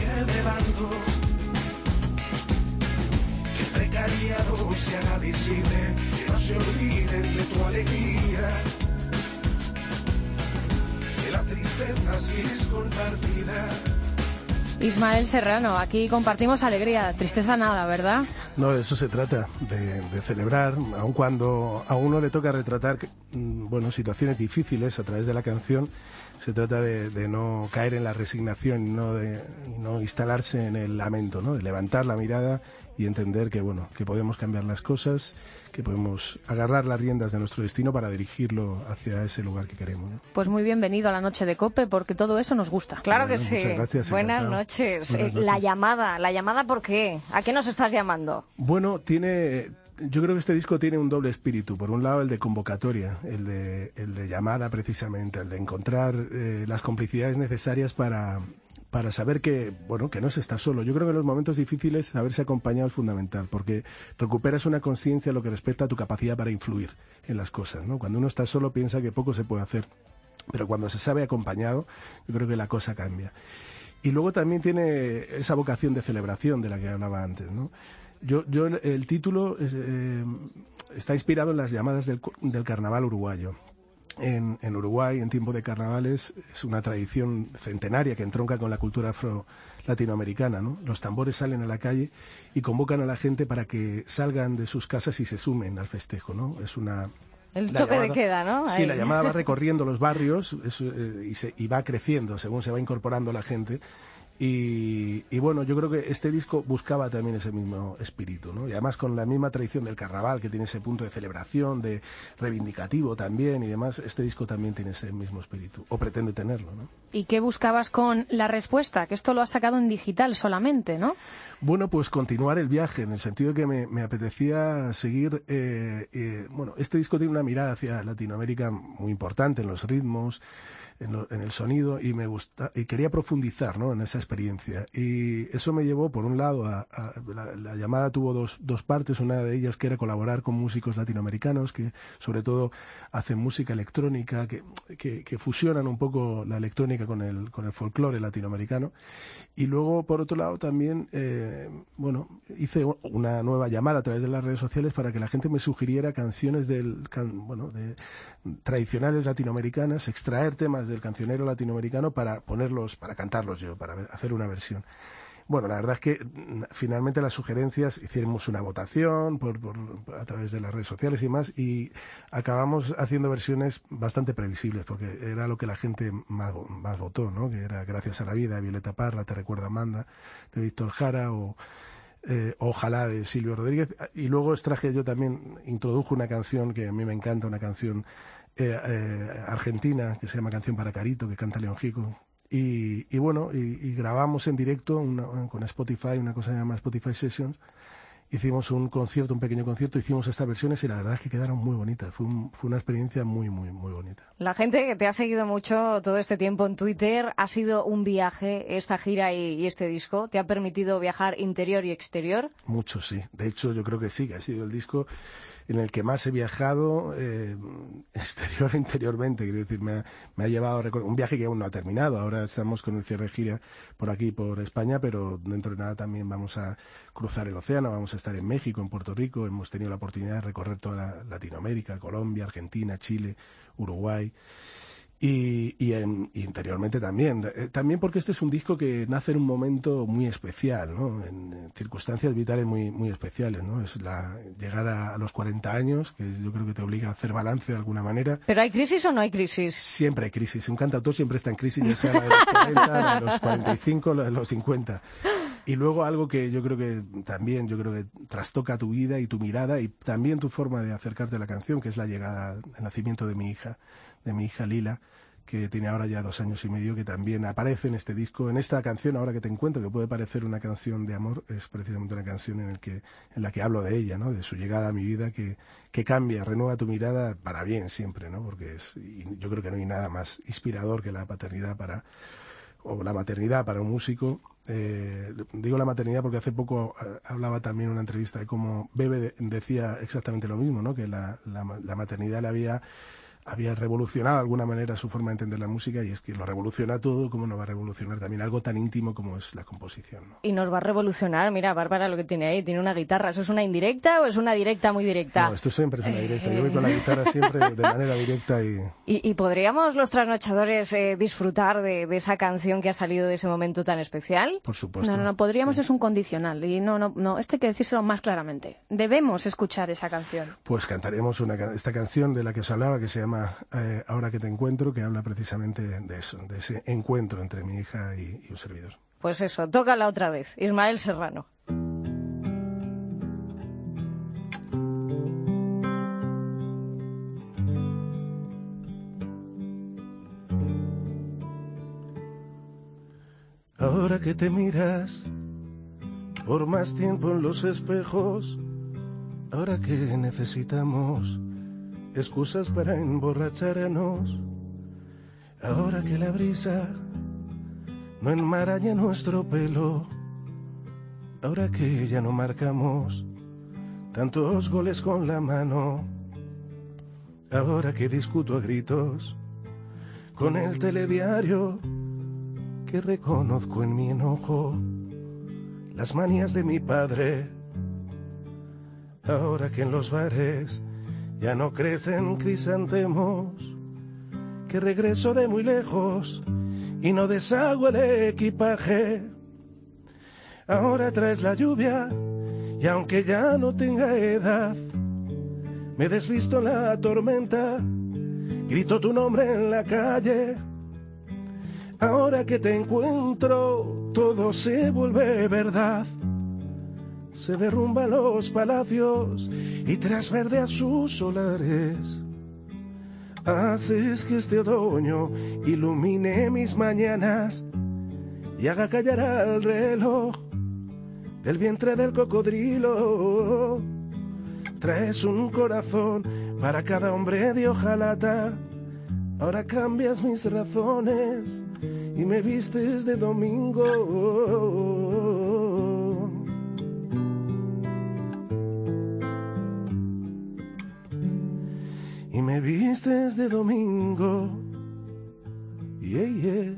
Que el precariado se haga visible, que no se olviden de tu alegría, que la tristeza sí es compartida. Ismael Serrano, aquí compartimos alegría, tristeza nada, ¿verdad? No, de eso se trata, de celebrar, aun cuando a uno le toca retratar situaciones difíciles a través de la canción. Se trata de no caer en la resignación y no instalarse en el lamento, ¿no? De levantar la mirada y entender que podemos cambiar las cosas, que podemos agarrar las riendas de nuestro destino para dirigirlo hacia ese lugar que queremos, ¿no? Pues muy bienvenido a la noche de COPE, porque todo eso nos gusta. Claro que sí. Muchas gracias. Buenas noches. La llamada, ¿por qué? ¿A qué nos estás llamando? Bueno, yo creo que este disco tiene un doble espíritu. Por un lado, el de convocatoria, el de llamada precisamente, el de encontrar las complicidades necesarias para saber que no se está solo. Yo creo que en los momentos difíciles saberse acompañado es fundamental, porque recuperas una conciencia en lo que respecta a tu capacidad para influir en las cosas, ¿no? Cuando uno está solo piensa que poco se puede hacer, pero cuando se sabe acompañado, yo creo que la cosa cambia. Y luego también tiene esa vocación de celebración de la que hablaba antes, ¿no? El título está inspirado en las llamadas del carnaval uruguayo. En Uruguay, en tiempo de carnavales, es una tradición centenaria que entronca con la cultura afro-latinoamericana, ¿no? Los tambores salen a la calle y convocan a la gente para que salgan de sus casas y se sumen al festejo, ¿no? El toque de queda, ¿no? Sí, la llamada va recorriendo los barrios y va creciendo según se va incorporando la gente. Y yo creo que este disco buscaba también ese mismo espíritu, ¿no? Y además con la misma tradición del carnaval, que tiene ese punto de celebración, de reivindicativo también y demás, este disco también tiene ese mismo espíritu, o pretende tenerlo, ¿no? ¿Y qué buscabas con La Respuesta? Que esto lo has sacado en digital solamente, ¿no? Bueno, pues continuar el viaje, en el sentido que me apetecía seguir. Este disco tiene una mirada hacia Latinoamérica muy importante en los ritmos, en el sonido, y y quería profundizar, ¿no?, en esa experiencia. Y eso me llevó, por un lado, la llamada tuvo dos partes. Una de ellas que era colaborar con músicos latinoamericanos que sobre todo hacen música electrónica, que fusionan un poco la electrónica con el folclore latinoamericano. Y luego, por otro lado, también hice una nueva llamada a través de las redes sociales para que la gente me sugiriera canciones tradicionales latinoamericanas, extraer temas del cancionero latinoamericano para cantarlos yo, para hacer una versión. Bueno, la verdad es que finalmente las sugerencias, hicimos una votación a través de las redes sociales y más, y acabamos haciendo versiones bastante previsibles, porque era lo que la gente más votó, ¿no? Que era Gracias a la vida de Violeta Parra, Te recuerdo Amanda de Víctor Jara, o Ojalá de Silvio Rodríguez. Y luego introdujo una canción que a mí me encanta, una canción argentina que se llama Canción para Carito, que canta León Gieco. Y grabamos en directo con Spotify, una cosa que se llama Spotify Sessions, hicimos un pequeño concierto, hicimos estas versiones y la verdad es que quedaron muy bonitas. Fue una experiencia muy, muy, muy bonita. La gente que te ha seguido mucho todo este tiempo en Twitter, ha sido un viaje esta gira y este disco. ¿Te ha permitido viajar interior y exterior? Mucho, sí. De hecho, yo creo que sí, que ha sido el disco en el que más he viajado exterior e interiormente. Quiero decir, me ha llevado a un viaje que aún no ha terminado. Ahora estamos con el cierre de gira por aquí, por España, pero dentro de nada también vamos a cruzar el océano, vamos a estar en México, en Puerto Rico. Hemos tenido la oportunidad de recorrer toda Latinoamérica, Colombia, Argentina, Chile, Uruguay. Y interiormente también. También porque este es un disco que nace en un momento muy especial, ¿no? En circunstancias vitales muy, muy especiales, ¿no? Es llegar a los 40 años, que yo creo que te obliga a hacer balance de alguna manera. ¿Pero hay crisis o no hay crisis? Siempre hay crisis. Un cantautor siempre está en crisis, ya sea la de los 40, la de los 45, la de los 50. Y luego algo que yo creo que trastoca tu vida y tu mirada y también tu forma de acercarte a la canción, que es la llegada, el nacimiento de mi hija Lila, que tiene ahora ya 2 años y medio, que también aparece en este disco, en esta canción Ahora que te encuentro, que puede parecer una canción de amor, es precisamente una canción en la que hablo de ella, ¿no? De su llegada a mi vida, que cambia, renueva tu mirada para bien siempre, ¿no? Porque y yo creo que no hay nada más inspirador que la paternidad o la maternidad para un músico. Digo la maternidad porque hace poco hablaba también en una entrevista de cómo Bebe decía exactamente lo mismo, ¿no? Que la maternidad le había revolucionado de alguna manera su forma de entender la música, y es que lo revoluciona todo, ¿cómo no va a revolucionar también algo tan íntimo como es la composición, ¿no? Y nos va a revolucionar, mira, Bárbara lo que tiene ahí, tiene una guitarra. ¿Eso es una indirecta o es una directa muy directa? No, esto siempre es una directa. Yo voy con la guitarra siempre de manera directa ¿Y podríamos los trasnochadores disfrutar de esa canción que ha salido de ese momento tan especial? Por supuesto. No, podríamos, sí. Es un condicional, y no, esto hay que decírselo más claramente. Debemos escuchar esa canción. Pues cantaremos esta canción de la que os hablaba, que se llama Ahora que te encuentro, que habla precisamente de eso, de ese encuentro entre mi hija y un servidor. Pues eso, tócala otra vez, Ismael Serrano. Ahora que te miras por más tiempo en los espejos, ahora que necesitamos excusas para emborracharnos, ahora que la brisa no enmaraña nuestro pelo, ahora que ya no marcamos tantos goles con la mano, ahora que discuto a gritos con el telediario, que reconozco en mi enojo las manías de mi padre, ahora que en los bares ya no crecen crisantemos, que regreso de muy lejos y no deshago el equipaje. Ahora traes la lluvia y aunque ya no tenga edad, me desvisto en la tormenta, grito tu nombre en la calle. Ahora que te encuentro, todo se vuelve verdad. Se derrumban los palacios y trasverdeas sus solares. Haces que este otoño ilumine mis mañanas y haga callar al reloj del vientre del cocodrilo. Traes un corazón para cada hombre de hojalata. Ahora cambias mis razones y me vistes de domingo. Y me vistes de domingo. Yeah, yeah.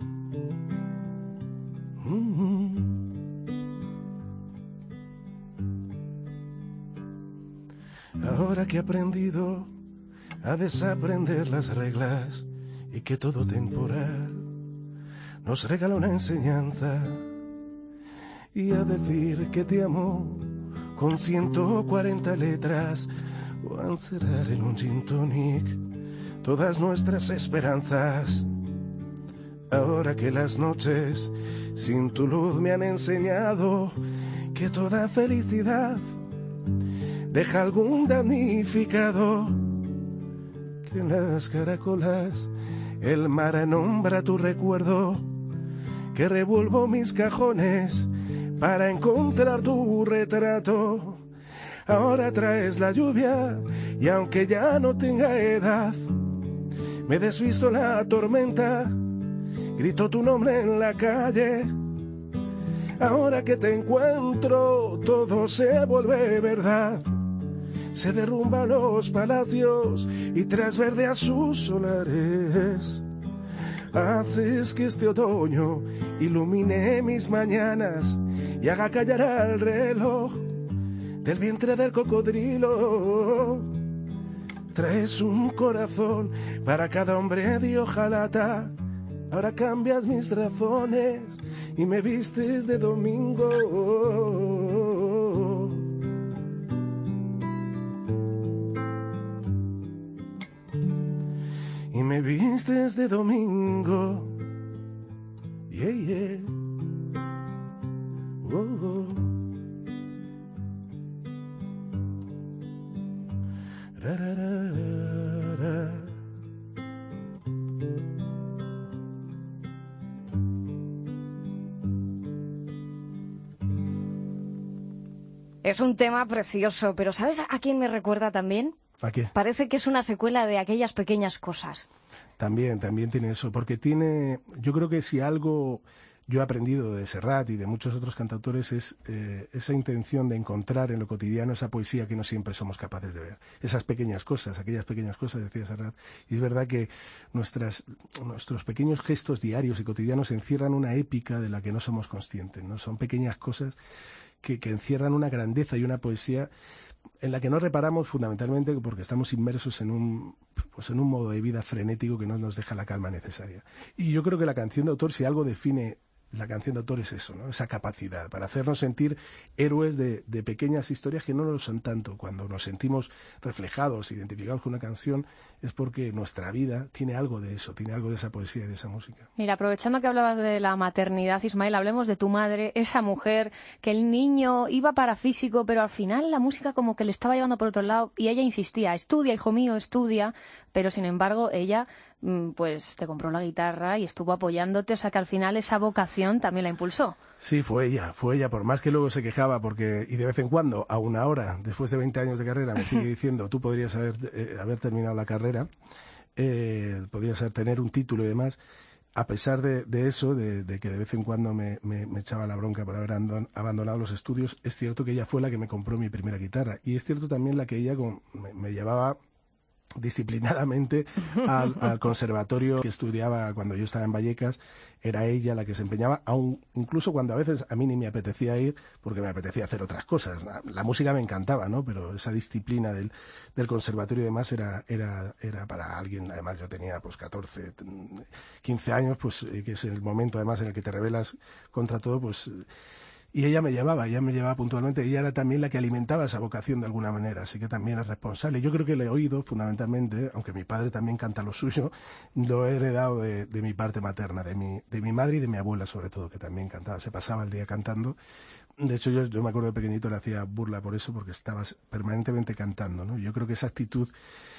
Ahora que he aprendido a desaprender las reglas y que todo temporal nos regala una enseñanza, y a decir que te amo con 140 letras, o a encerrar en un gin tonic todas nuestras esperanzas. Ahora que las noches sin tu luz me han enseñado que toda felicidad deja algún damnificado, que en las caracolas el mar nombra tu recuerdo, que revuelvo mis cajones para encontrar tu retrato. ahora traes la lluvia y aunque ya no tenga edad, me desvisto en la tormenta, grito tu nombre en la calle. Ahora que te encuentro, todo se vuelve verdad. Se derrumban los palacios y tras verde a sus solares. Haces que este otoño ilumine mis mañanas y haga callar al reloj del vientre del cocodrilo. Traes un corazón para cada hombre de hojalata. Ahora cambias mis razones y me vistes de domingo. Y me vistes de domingo. Yeah, yeah. Oh, oh. Ra, ra, ra, ra. Es un tema precioso, pero ¿sabes a quién me recuerda también? ¿A qué? Parece que es una secuela de Aquellas pequeñas cosas. También tiene eso, porque tiene, yo creo que si algo yo he aprendido de Serrat y de muchos otros cantautores es esa intención de encontrar en lo cotidiano esa poesía que no siempre somos capaces de ver. Esas pequeñas cosas, aquellas pequeñas cosas, decía Serrat. Y es verdad que nuestros pequeños gestos diarios y cotidianos encierran una épica de la que no somos conscientes, ¿no? Son pequeñas cosas que encierran una grandeza y una poesía en la que no reparamos fundamentalmente porque estamos inmersos en un modo de vida frenético que no nos deja la calma necesaria. Y yo creo que la canción de autor, si algo define la canción de autor, es eso, ¿no? Esa capacidad para hacernos sentir héroes de pequeñas historias que no lo son tanto. Cuando nos sentimos reflejados, identificados con una canción, es porque nuestra vida tiene algo de eso, tiene algo de esa poesía y de esa música. Mira, aprovechando que hablabas de la maternidad, Ismael, hablemos de tu madre, esa mujer que el niño iba para físico, pero al final la música como que le estaba llevando por otro lado y ella insistía, estudia, hijo mío, estudia, pero sin embargo ella pues te compró la guitarra y estuvo apoyándote, o sea que al final esa vocación también la impulsó. Sí, fue ella, por más que luego se quejaba, y de vez en cuando, aún ahora, después de 20 años de carrera, me sigue diciendo, tú podrías haber terminado la carrera, podrías tener un título y demás. A pesar de eso, de que de vez en cuando me echaba la bronca por haber abandonado los estudios, es cierto que ella fue la que me compró mi primera guitarra, y es cierto también la que ella me llevaba disciplinadamente al conservatorio que estudiaba cuando yo estaba en Vallecas. Era ella la que se empeñaba, aun incluso cuando a veces a mí ni me apetecía ir porque me apetecía hacer otras cosas. La música me encantaba, ¿no? Pero esa disciplina del conservatorio y demás era para alguien. Además yo tenía pues 14, 15 años, pues que es el momento además en el que te rebelas contra todo, pues. Y ella me llevaba puntualmente. Ella era también la que alimentaba esa vocación de alguna manera, así que también es responsable. Yo creo que le he oído fundamentalmente, aunque mi padre también canta lo suyo, lo he heredado de mi parte materna, de mi madre y de mi abuela sobre todo, que también cantaba, se pasaba el día cantando. De hecho yo me acuerdo de pequeñito le hacía burla por eso, porque estaba permanentemente cantando, ¿no? Yo creo que esa actitud,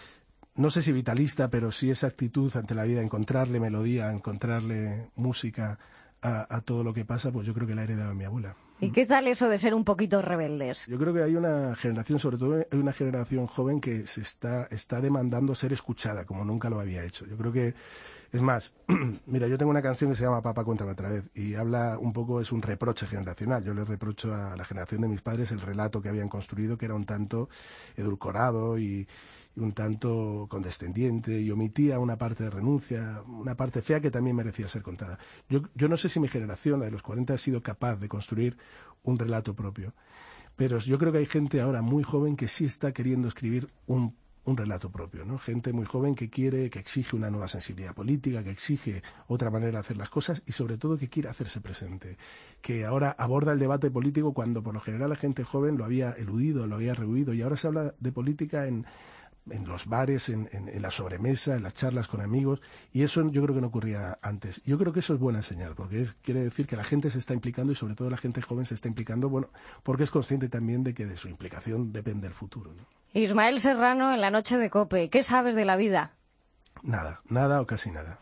no sé si vitalista, pero sí esa actitud ante la vida, encontrarle melodía, encontrarle música a todo lo que pasa, pues yo creo que la he heredado de mi abuela. ¿Y qué tal eso de ser un poquito rebeldes? Yo creo que hay una generación, sobre todo hay una generación joven que se está demandando ser escuchada como nunca lo había hecho. Yo creo que, es más, mira, yo tengo una canción que se llama Papá, cuéntame otra vez, y habla un poco, es un reproche generacional. Yo le reprocho a la generación de mis padres el relato que habían construido, que era un tanto edulcorado y un tanto condescendiente, y omitía una parte de renuncia, una parte fea que también merecía ser contada. Yo no sé si mi generación, la de los 40, ha sido capaz de construir un relato propio, pero yo creo que hay gente ahora muy joven que sí está queriendo escribir un relato propio, ¿no? Gente muy joven que exige una nueva sensibilidad política, que exige otra manera de hacer las cosas y sobre todo que quiere hacerse presente, que ahora aborda el debate político cuando por lo general la gente joven lo había eludido, lo había rehuido, y ahora se habla de política en los bares, en la sobremesa, en las charlas con amigos, y eso yo creo que no ocurría antes. Yo creo que eso es buena señal, porque quiere decir que la gente se está implicando y sobre todo la gente joven se está implicando, bueno, porque es consciente también de que de su implicación depende el futuro, ¿no? Ismael Serrano en la noche de COPE. ¿Qué sabes de la vida? Nada o casi nada.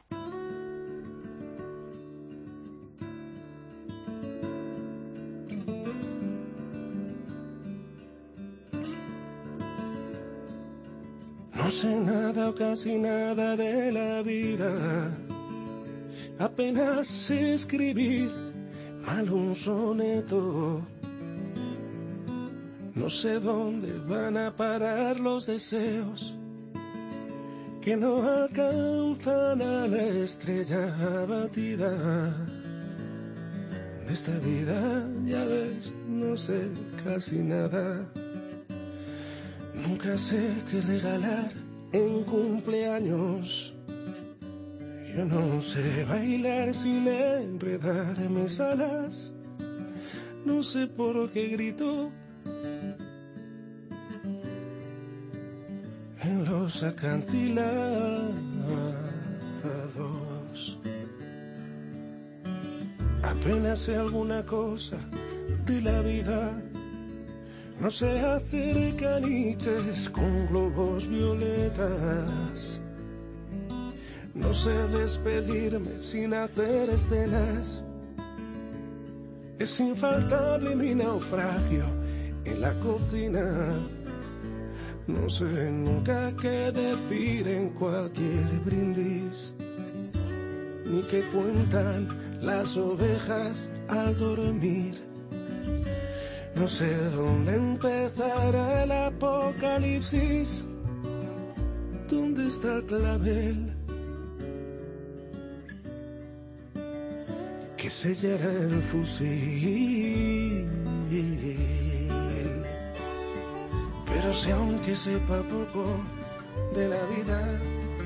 No sé nada o casi nada de la vida, apenas sé escribir mal un soneto. No sé dónde van a parar los deseos que no alcanzan a la estrella abatida. De esta vida, ya ves, no sé casi nada. Nunca sé qué regalar en cumpleaños. Yo no sé bailar sin enredar mis alas. No sé por qué grito en los acantilados. Apenas sé alguna cosa de la vida. No sé hacer caniches con globos violetas. No sé despedirme sin hacer escenas. Es infaltable mi naufragio en la cocina. No sé nunca qué decir en cualquier brindis, ni qué cuentan las ovejas al dormir. No sé dónde empezará el apocalipsis. ¿Dónde está el clavel que sellará el fusil? Pero si aunque sepa poco de la vida,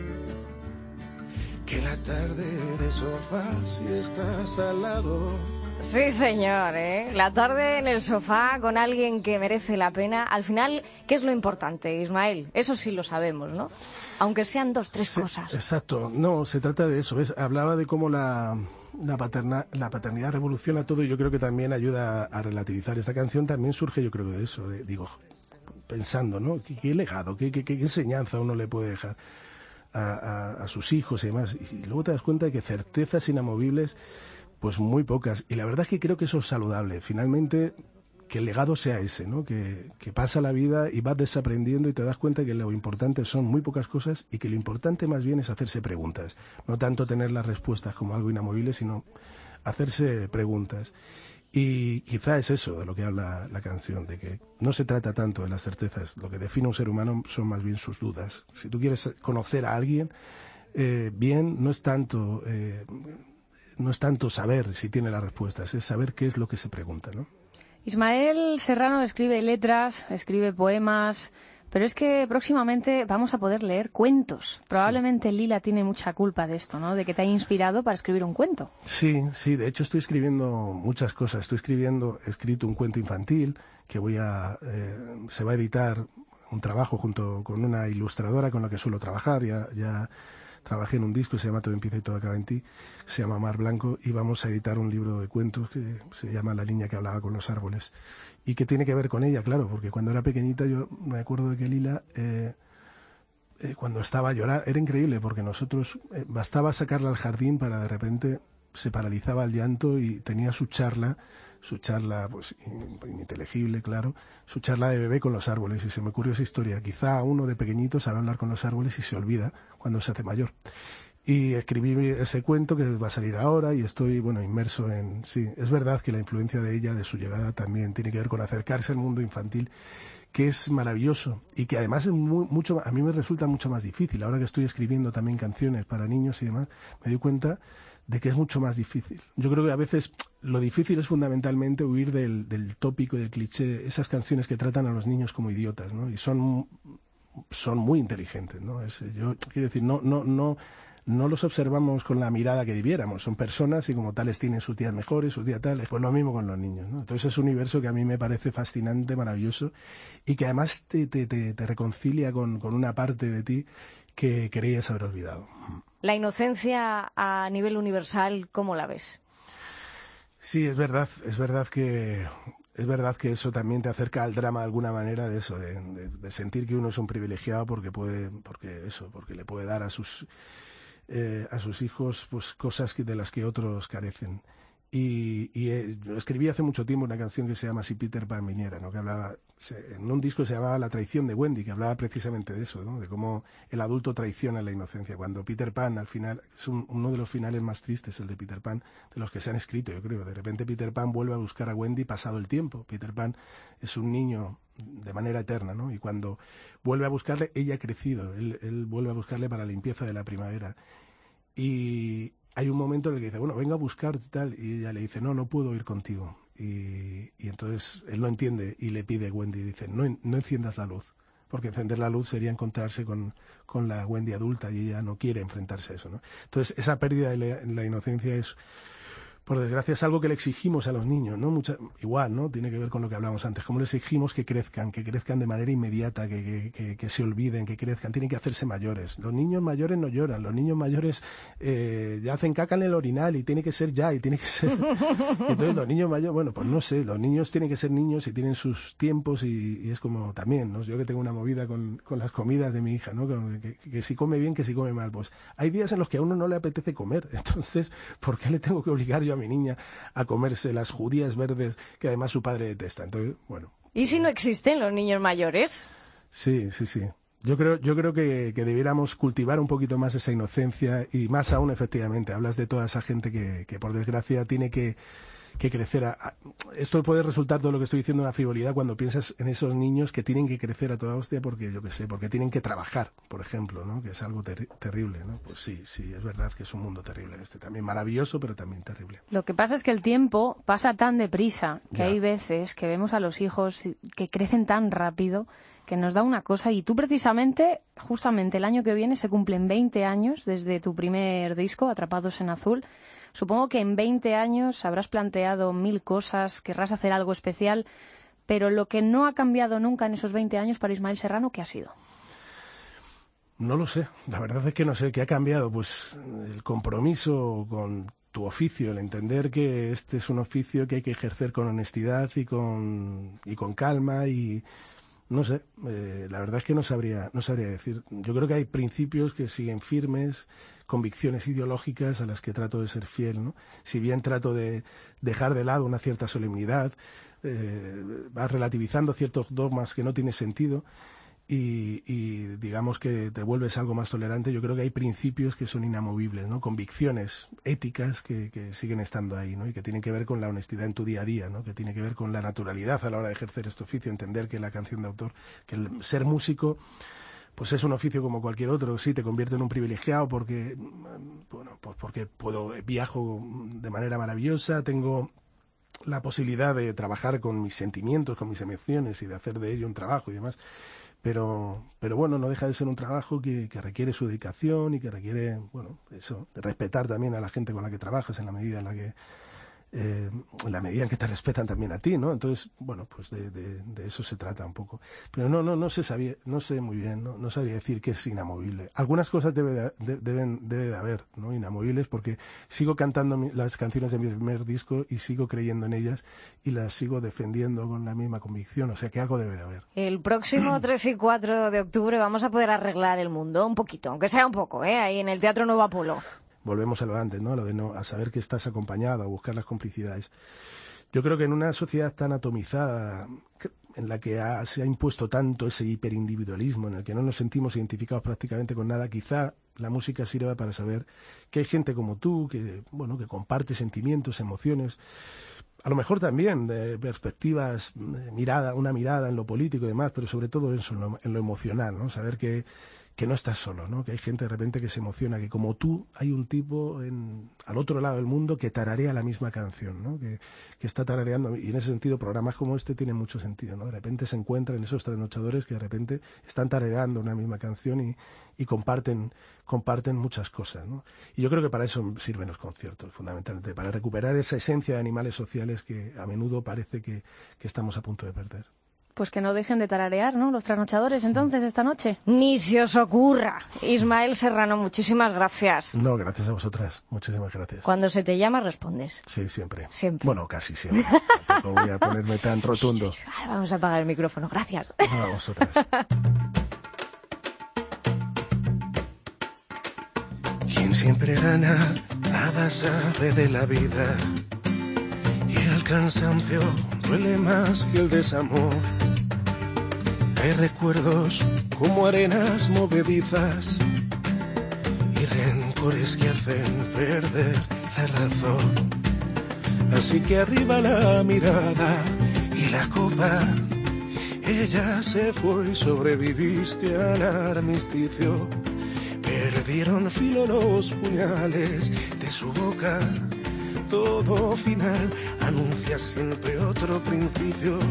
que la tarde de sofá si estás al lado. Sí, señor, ¿eh? La tarde en el sofá con alguien que merece la pena. Al final, ¿qué es lo importante, Ismael? Eso sí lo sabemos, ¿no? Aunque sean 2, 3 cosas. Exacto. No, se trata de eso. ¿Ves? Hablaba de cómo la paternidad revoluciona todo y yo creo que también ayuda a relativizar. Esta canción también surge, yo creo, de eso. Digo, pensando, ¿no? ¿Qué legado, qué enseñanza uno le puede dejar a sus hijos y demás? Y luego te das cuenta de que certezas inamovibles, pues muy pocas. Y la verdad es que creo que eso es saludable. Finalmente, que el legado sea ese, ¿no? Que pasa la vida y vas desaprendiendo y te das cuenta que lo importante son muy pocas cosas y que lo importante más bien es hacerse preguntas. No tanto tener las respuestas como algo inamovible, sino hacerse preguntas. Y quizá es eso de lo que habla la canción, de que no se trata tanto de las certezas. Lo que define a un ser humano son más bien sus dudas. Si tú quieres conocer a alguien, bien, no es tanto saber si tiene las respuestas, es saber qué es lo que se pregunta, ¿no? Ismael Serrano escribe letras, escribe poemas, pero es que próximamente vamos a poder leer cuentos. Probablemente Lila tiene mucha culpa de esto, ¿no? De que te haya inspirado para escribir un cuento. Sí, de hecho estoy escribiendo muchas cosas. He escrito un cuento infantil que se va a editar, un trabajo junto con una ilustradora con la que suelo trabajar. Ya trabajé en un disco que se llama Todo empieza y todo acaba en ti, que se llama Mar Blanco, y vamos a editar un libro de cuentos que se llama La niña que hablaba con los árboles, y que tiene que ver con ella, claro, porque cuando era pequeñita yo me acuerdo de que Lila, cuando estaba llorando, era increíble, porque nosotros, bastaba sacarla al jardín para de repente se paralizaba el llanto y tenía su charla pues ininteligible, claro, su charla de bebé con los árboles, y se me ocurrió esa historia. Quizá uno de pequeñito sabe hablar con los árboles y se olvida cuando se hace mayor. Y escribí ese cuento que va a salir ahora y estoy, inmerso en... Sí, es verdad que la influencia de ella, de su llegada, también tiene que ver con acercarse al mundo infantil, que es maravilloso y que además es a mí me resulta mucho más difícil. Ahora que estoy escribiendo también canciones para niños y demás, me doy cuenta de que es mucho más difícil. Yo creo que a veces lo difícil es fundamentalmente huir del tópico, del cliché, esas canciones que tratan a los niños como idiotas, ¿no? Y son muy inteligentes, ¿no? Yo quiero decir, no los observamos con la mirada que debiéramos. Son personas y como tales tienen sus días mejores, sus días tales. Pues lo mismo con los niños, ¿no? Entonces es un universo que a mí me parece fascinante, maravilloso y que además te reconcilia con una parte de ti que creías haber olvidado. La inocencia a nivel universal, ¿cómo la ves? Sí, es verdad que eso también te acerca al drama de alguna manera, de eso, de sentir que uno es un privilegiado porque le puede dar a sus hijos pues cosas de las que otros carecen. Yo escribí hace mucho tiempo una canción que se llama Si Peter Pan viniera, ¿no? Que hablaba, en un disco se llamaba La traición de Wendy, que hablaba precisamente de eso, ¿no? De cómo el adulto traiciona la inocencia. Cuando Peter Pan, al final, es uno de los finales más tristes, el de Peter Pan, de los que se han escrito, yo creo. De repente Peter Pan vuelve a buscar a Wendy pasado el tiempo. Peter Pan es un niño de manera eterna, ¿no? Y cuando vuelve a buscarle, ella ha crecido. Él vuelve a buscarle para la limpieza de la primavera. Y hay un momento en el que dice, bueno, venga a buscarte y tal, y ella le dice, no puedo ir contigo. Y entonces él lo entiende y le pide a Wendy, dice, no enciendas la luz, porque encender la luz sería encontrarse con la Wendy adulta y ella no quiere enfrentarse a eso, ¿no? Entonces esa pérdida de la inocencia es, por desgracia, es algo que le exigimos a los niños, ¿no? Igual, ¿no? Tiene que ver con lo que hablábamos antes, cómo les exigimos que crezcan de manera inmediata, que se olviden, que crezcan, tienen que hacerse mayores. Los niños mayores no lloran, los niños mayores ya hacen caca en el orinal y tiene que ser ya, y tiene que ser... Entonces los niños mayores, bueno, pues no sé, los niños tienen que ser niños y tienen sus tiempos y es como también, ¿no? Yo que tengo una movida con las comidas de mi hija, ¿no? Que si come bien, que si come mal, pues hay días en los que a uno no le apetece comer, entonces, ¿por qué le tengo que obligar yo a mi niña a comerse las judías verdes que además su padre detesta? Entonces, bueno. ¿Y si no existen los niños mayores? Sí. Yo creo que debiéramos cultivar un poquito más esa inocencia y más aún, efectivamente, hablas de toda esa gente que por desgracia tiene que crecer. Esto puede resultar, todo lo que estoy diciendo, una frivolidad cuando piensas en esos niños que tienen que crecer a toda hostia porque, yo qué sé, porque tienen que trabajar, por ejemplo, ¿no? Que es algo terrible, ¿no? Pues sí, es verdad que es un mundo terrible también maravilloso, pero también terrible. Lo que pasa es que el tiempo pasa tan deprisa que hay veces que vemos a los hijos que crecen tan rápido que nos da una cosa. Y tú precisamente, justamente el año que viene se cumplen 20 años desde tu primer disco, Atrapados en Azul. Supongo que en 20 años habrás planteado 1000 cosas, querrás hacer algo especial, pero lo que no ha cambiado nunca en esos 20 años para Ismael Serrano, ¿qué ha sido? No lo sé, la verdad es que no sé qué ha cambiado, pues el compromiso con tu oficio, el entender que este es un oficio que hay que ejercer con honestidad y con calma y... No sé, la verdad es que no sabría decir. Yo creo que hay principios que siguen firmes, convicciones ideológicas a las que trato de ser fiel, ¿no? Si bien trato de dejar de lado una cierta solemnidad, vas relativizando ciertos dogmas que no tienen sentido y digamos que te vuelves algo más tolerante. Yo creo que hay principios que son inamovibles, ¿no? Convicciones éticas que siguen estando ahí, ¿no? Y que tienen que ver con la honestidad en tu día a día, ¿no? Que tiene que ver con la naturalidad a la hora de ejercer este oficio, entender que la canción de autor, que el ser músico, pues es un oficio como cualquier otro. Sí, te convierte en un privilegiado porque, bueno, pues porque viajo de manera maravillosa, tengo la posibilidad de trabajar con mis sentimientos, con mis emociones y de hacer de ello un trabajo y demás. Pero bueno, no deja de ser un trabajo que requiere su dedicación y que requiere, bueno, eso, respetar también a la gente con la que trabajas en la medida en que te respetan también a ti, ¿no? Entonces, bueno, pues de eso se trata un poco. Pero no sé muy bien, no sabría decir que es inamovible. Algunas cosas debe de haber, ¿no? Inamovibles, porque sigo cantando las canciones de mi primer disco y sigo creyendo en ellas y las sigo defendiendo con la misma convicción, o sea que algo debe de haber. El próximo 3 y 4 de octubre vamos a poder arreglar el mundo un poquito, aunque sea un poco, ahí en el Teatro Nuevo Apolo. Volvemos a lo de antes, ¿no? A saber que estás acompañado, a buscar las complicidades. Yo creo que en una sociedad tan atomizada, en la que se ha impuesto tanto ese hiperindividualismo, en el que no nos sentimos identificados prácticamente con nada, quizá la música sirva para saber que hay gente como tú, que comparte sentimientos, emociones, a lo mejor también de perspectivas, una mirada en lo político y demás, pero sobre todo eso, en lo emocional, ¿no? Saber que no estás solo, ¿no? Que hay gente de repente que se emociona, que como tú hay un tipo al otro lado del mundo que tararea la misma canción, ¿no? Que está tarareando, y en ese sentido programas como este tienen mucho sentido, ¿no? De repente se encuentran esos trasnochadores que de repente están tarareando una misma canción y comparten muchas cosas, ¿no? Y yo creo que para eso sirven los conciertos, fundamentalmente, para recuperar esa esencia de animales sociales que a menudo parece que estamos a punto de perder. Pues que no dejen de tararear, ¿no? Los trasnochadores, entonces, esta noche. Ni se os ocurra. Ismael Serrano, muchísimas gracias. No, gracias a vosotras. Muchísimas gracias. Cuando se te llama, respondes. Sí, siempre. Siempre. Bueno, casi siempre. Tampoco voy a ponerme tan rotundo. Ahora vamos a apagar el micrófono. Gracias. No, a vosotras. Quien siempre gana, nada sabe de la vida. cansancio duele más que el desamor. Hay recuerdos como arenas movedizas y rencores que hacen perder la razón. Así que arriba la mirada y la copa. Ella se fue y sobreviviste al armisticio. Perdieron filo los puñales de su boca. Todo final anuncia siempre otro principio.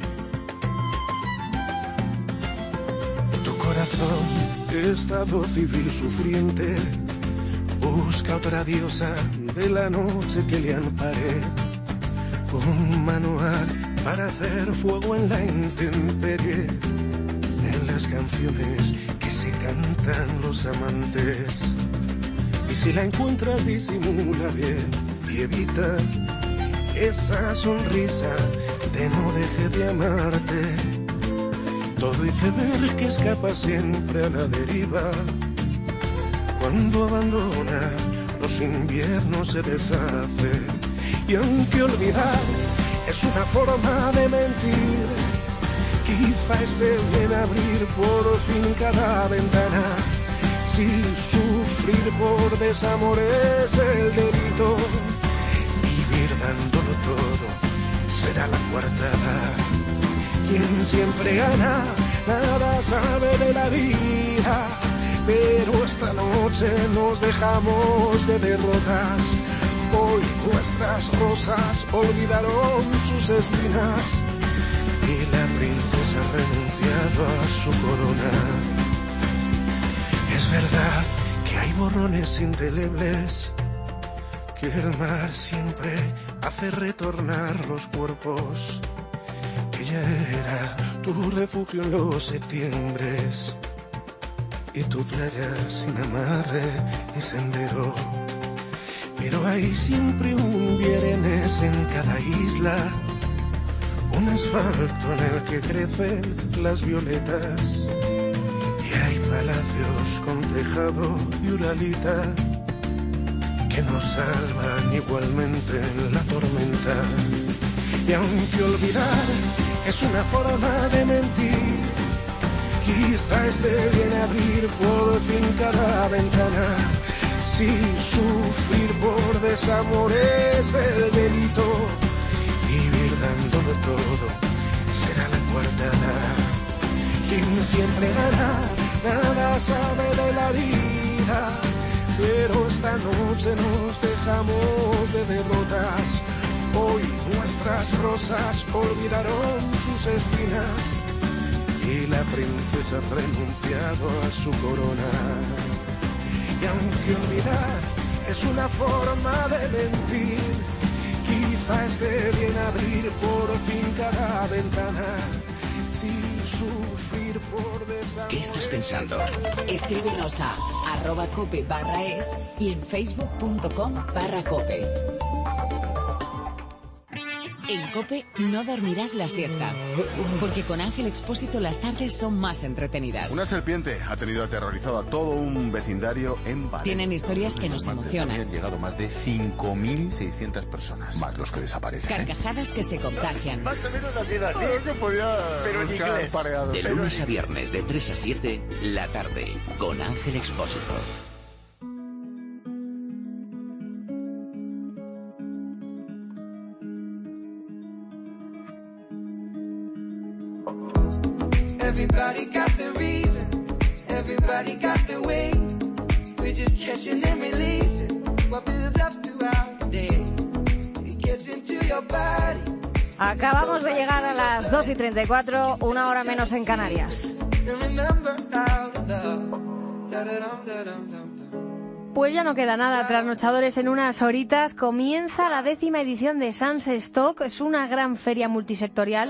Tu corazón, estado civil sufriente, busca otra diosa de la noche que le ampare. Un manual para hacer fuego en la intemperie, en las canciones que se cantan los amantes. Y si la encuentras disimula bien y evita esa sonrisa de no deje de amarte. Todo hice ver que escapa siempre a la deriva. Cuando abandona, los inviernos se deshacen. Y aunque olvidar es una forma de mentir, quizá esté bien abrir por fin cada ventana. Si sufrir por desamor es el delito, vivir dándolo todo será la coartada. Quien siempre gana, nada sabe de la vida, pero esta noche nos dejamos de derrotas. Hoy nuestras rosas olvidaron sus espinas y la princesa ha renunciado a su corona. Es verdad que hay borrones indelebles, que el mar siempre hace retornar los cuerpos, que ya era tu refugio en los septiembres y tu playa sin amarre ni sendero. Pero hay siempre un viernes en cada isla, un asfalto en el que crecen las violetas, y hay palacios con tejado y uralita que nos salvan igualmente en la tormenta. Y aunque olvidar es una forma de mentir, quizá esté bien abrir por fin cada ventana. Si sufrir por desamor es el delito, vivir dándolo todo será la coartada. Quien siempre gana, nada sabe de la vida, pero esta noche nos dejamos de derrotas. Hoy nuestras rosas olvidaron sus espinas y la princesa ha renunciado a su corona. Y aunque olvidar es una forma de mentir, quizá esté bien abrir por fin cada ventana. Si sufrir por desamor... ¿Qué estás pensando? Escríbenos a @cope/es y en facebook.com/cope. En COPE no dormirás la siesta, porque con Ángel Expósito las tardes son más entretenidas. Una serpiente ha tenido aterrorizado a todo un vecindario en Valencia. Tienen historias que nos emocionan. Han llegado más de 5.600 personas, más los que desaparecen. Carcajadas que se contagian. Más o menos ha sido así, pero en inglés. De lunes a viernes de 3 a 7, la tarde, con Ángel Expósito. Everybody got the reason, everybody got the way. We're just catching and releasing what builds up throughout the day. It gets into your body. Acabamos de llegar a las 2:34, una hora menos en Canarias. Pues ya no queda nada, trasnochadores. En unas horitas comienza la 10ª edición de Sans Stock. Es una gran feria multisectorial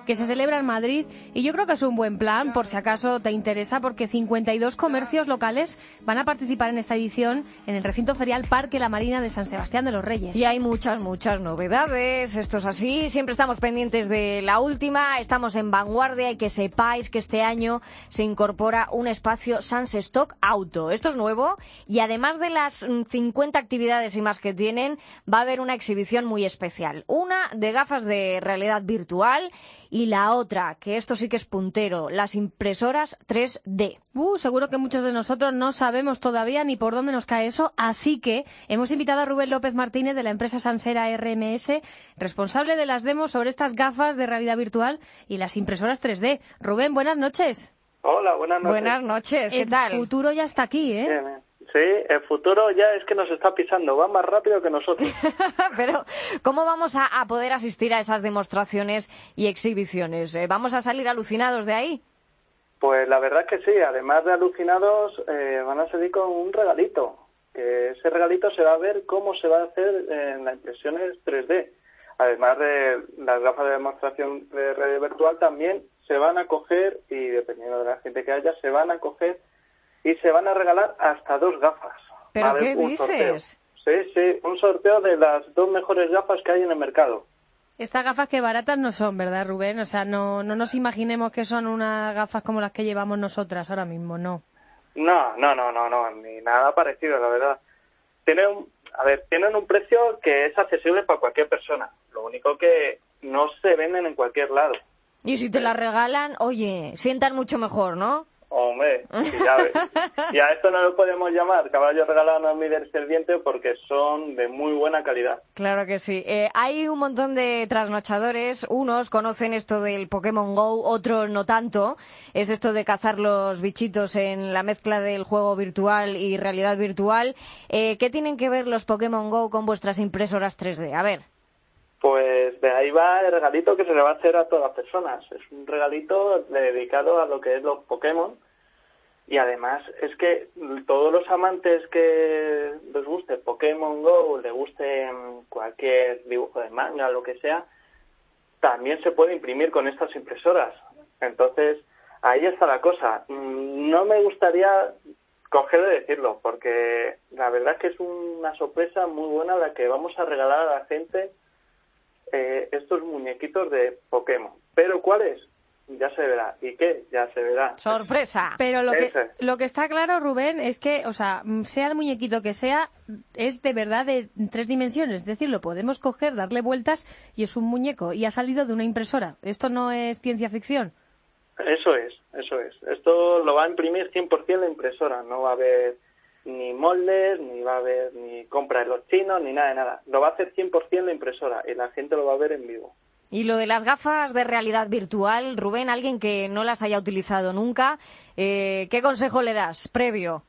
que se celebra en Madrid, y yo creo que es un buen plan, por si acaso te interesa, porque 52 comercios locales van a participar en esta edición en el recinto ferial Parque La Marina de San Sebastián de los Reyes. Y hay muchas novedades, esto es así, siempre estamos pendientes de la última, estamos en vanguardia, y que sepáis que este año se incorpora un espacio Sans Stock Auto. Esto es nuevo, y además de las 50 actividades y más que tienen, va a haber una exhibición muy especial. Una de gafas de realidad virtual y la otra, que esto sí que es puntero, las impresoras 3D. Seguro que muchos de nosotros no sabemos todavía ni por dónde nos cae eso, así que hemos invitado a Rubén López Martínez de la empresa Sansera RMS, responsable de las demos sobre estas gafas de realidad virtual y las impresoras 3D. Rubén, buenas noches. Hola, buenas noches. Buenas noches, ¿qué tal? El futuro ya está aquí, ¿eh? Bien. Sí, el futuro ya es que nos está pisando, va más rápido que nosotros. Pero, ¿cómo vamos a poder asistir a esas demostraciones y exhibiciones? ¿Vamos a salir alucinados de ahí? Pues la verdad que sí, además de alucinados, van a salir con un regalito. Que ese regalito se va a ver cómo se va a hacer en las impresiones 3D. Además de las gafas de demostración de realidad virtual, también se van a coger, y dependiendo de la gente que haya, se van a coger y se van a regalar hasta 2 gafas. ¿Pero qué dices? Sorteo. Sí, un sorteo de las 2 mejores gafas que hay en el mercado. Estas gafas que baratas no son, ¿verdad, Rubén? O sea, no nos imaginemos que son unas gafas como las que llevamos nosotras ahora mismo, ¿no? No, ni nada parecido, la verdad. Tienen un precio que es accesible para cualquier persona. Lo único que no se venden en cualquier lado. Y si te las regalan, oye, sientan mucho mejor, ¿no? Hombre, y a esto no lo podemos llamar caballo regalado no mide el serviente, porque son de muy buena calidad. Claro que sí. Hay un montón de trasnochadores. Unos conocen esto del Pokémon GO, otros no tanto. Es esto de cazar los bichitos en la mezcla del juego virtual y realidad virtual. ¿Qué tienen que ver los Pokémon GO con vuestras impresoras 3D? A ver. Pues de ahí va el regalito que se le va a hacer a todas las personas. Es un regalito dedicado a lo que es los Pokémon, y además es que todos los amantes que les guste Pokémon GO, les guste cualquier dibujo de manga, lo que sea, también se puede imprimir con estas impresoras. Entonces, ahí está la cosa. No me gustaría coger de decirlo, porque la verdad es que es una sorpresa muy buena la que vamos a regalar a la gente, estos muñequitos de Pokémon. ¿Pero cuáles? Ya se verá. ¿Y qué? Ya se verá. ¡Sorpresa! Pero lo que está claro, Rubén, es que, o sea, sea el muñequito que sea, es de verdad de 3 dimensiones. Es decir, lo podemos coger, darle vueltas y es un muñeco. Y ha salido de una impresora. ¿Esto no es ciencia ficción? Eso es. Esto lo va a imprimir 100% la impresora. No va a haber ni moldes, ni va a haber ni compra de los chinos, ni nada de nada. Lo va a hacer 100% la impresora y la gente lo va a ver en vivo. Y lo de las gafas de realidad virtual, Rubén, alguien que no las haya utilizado nunca, ¿qué consejo le das previo?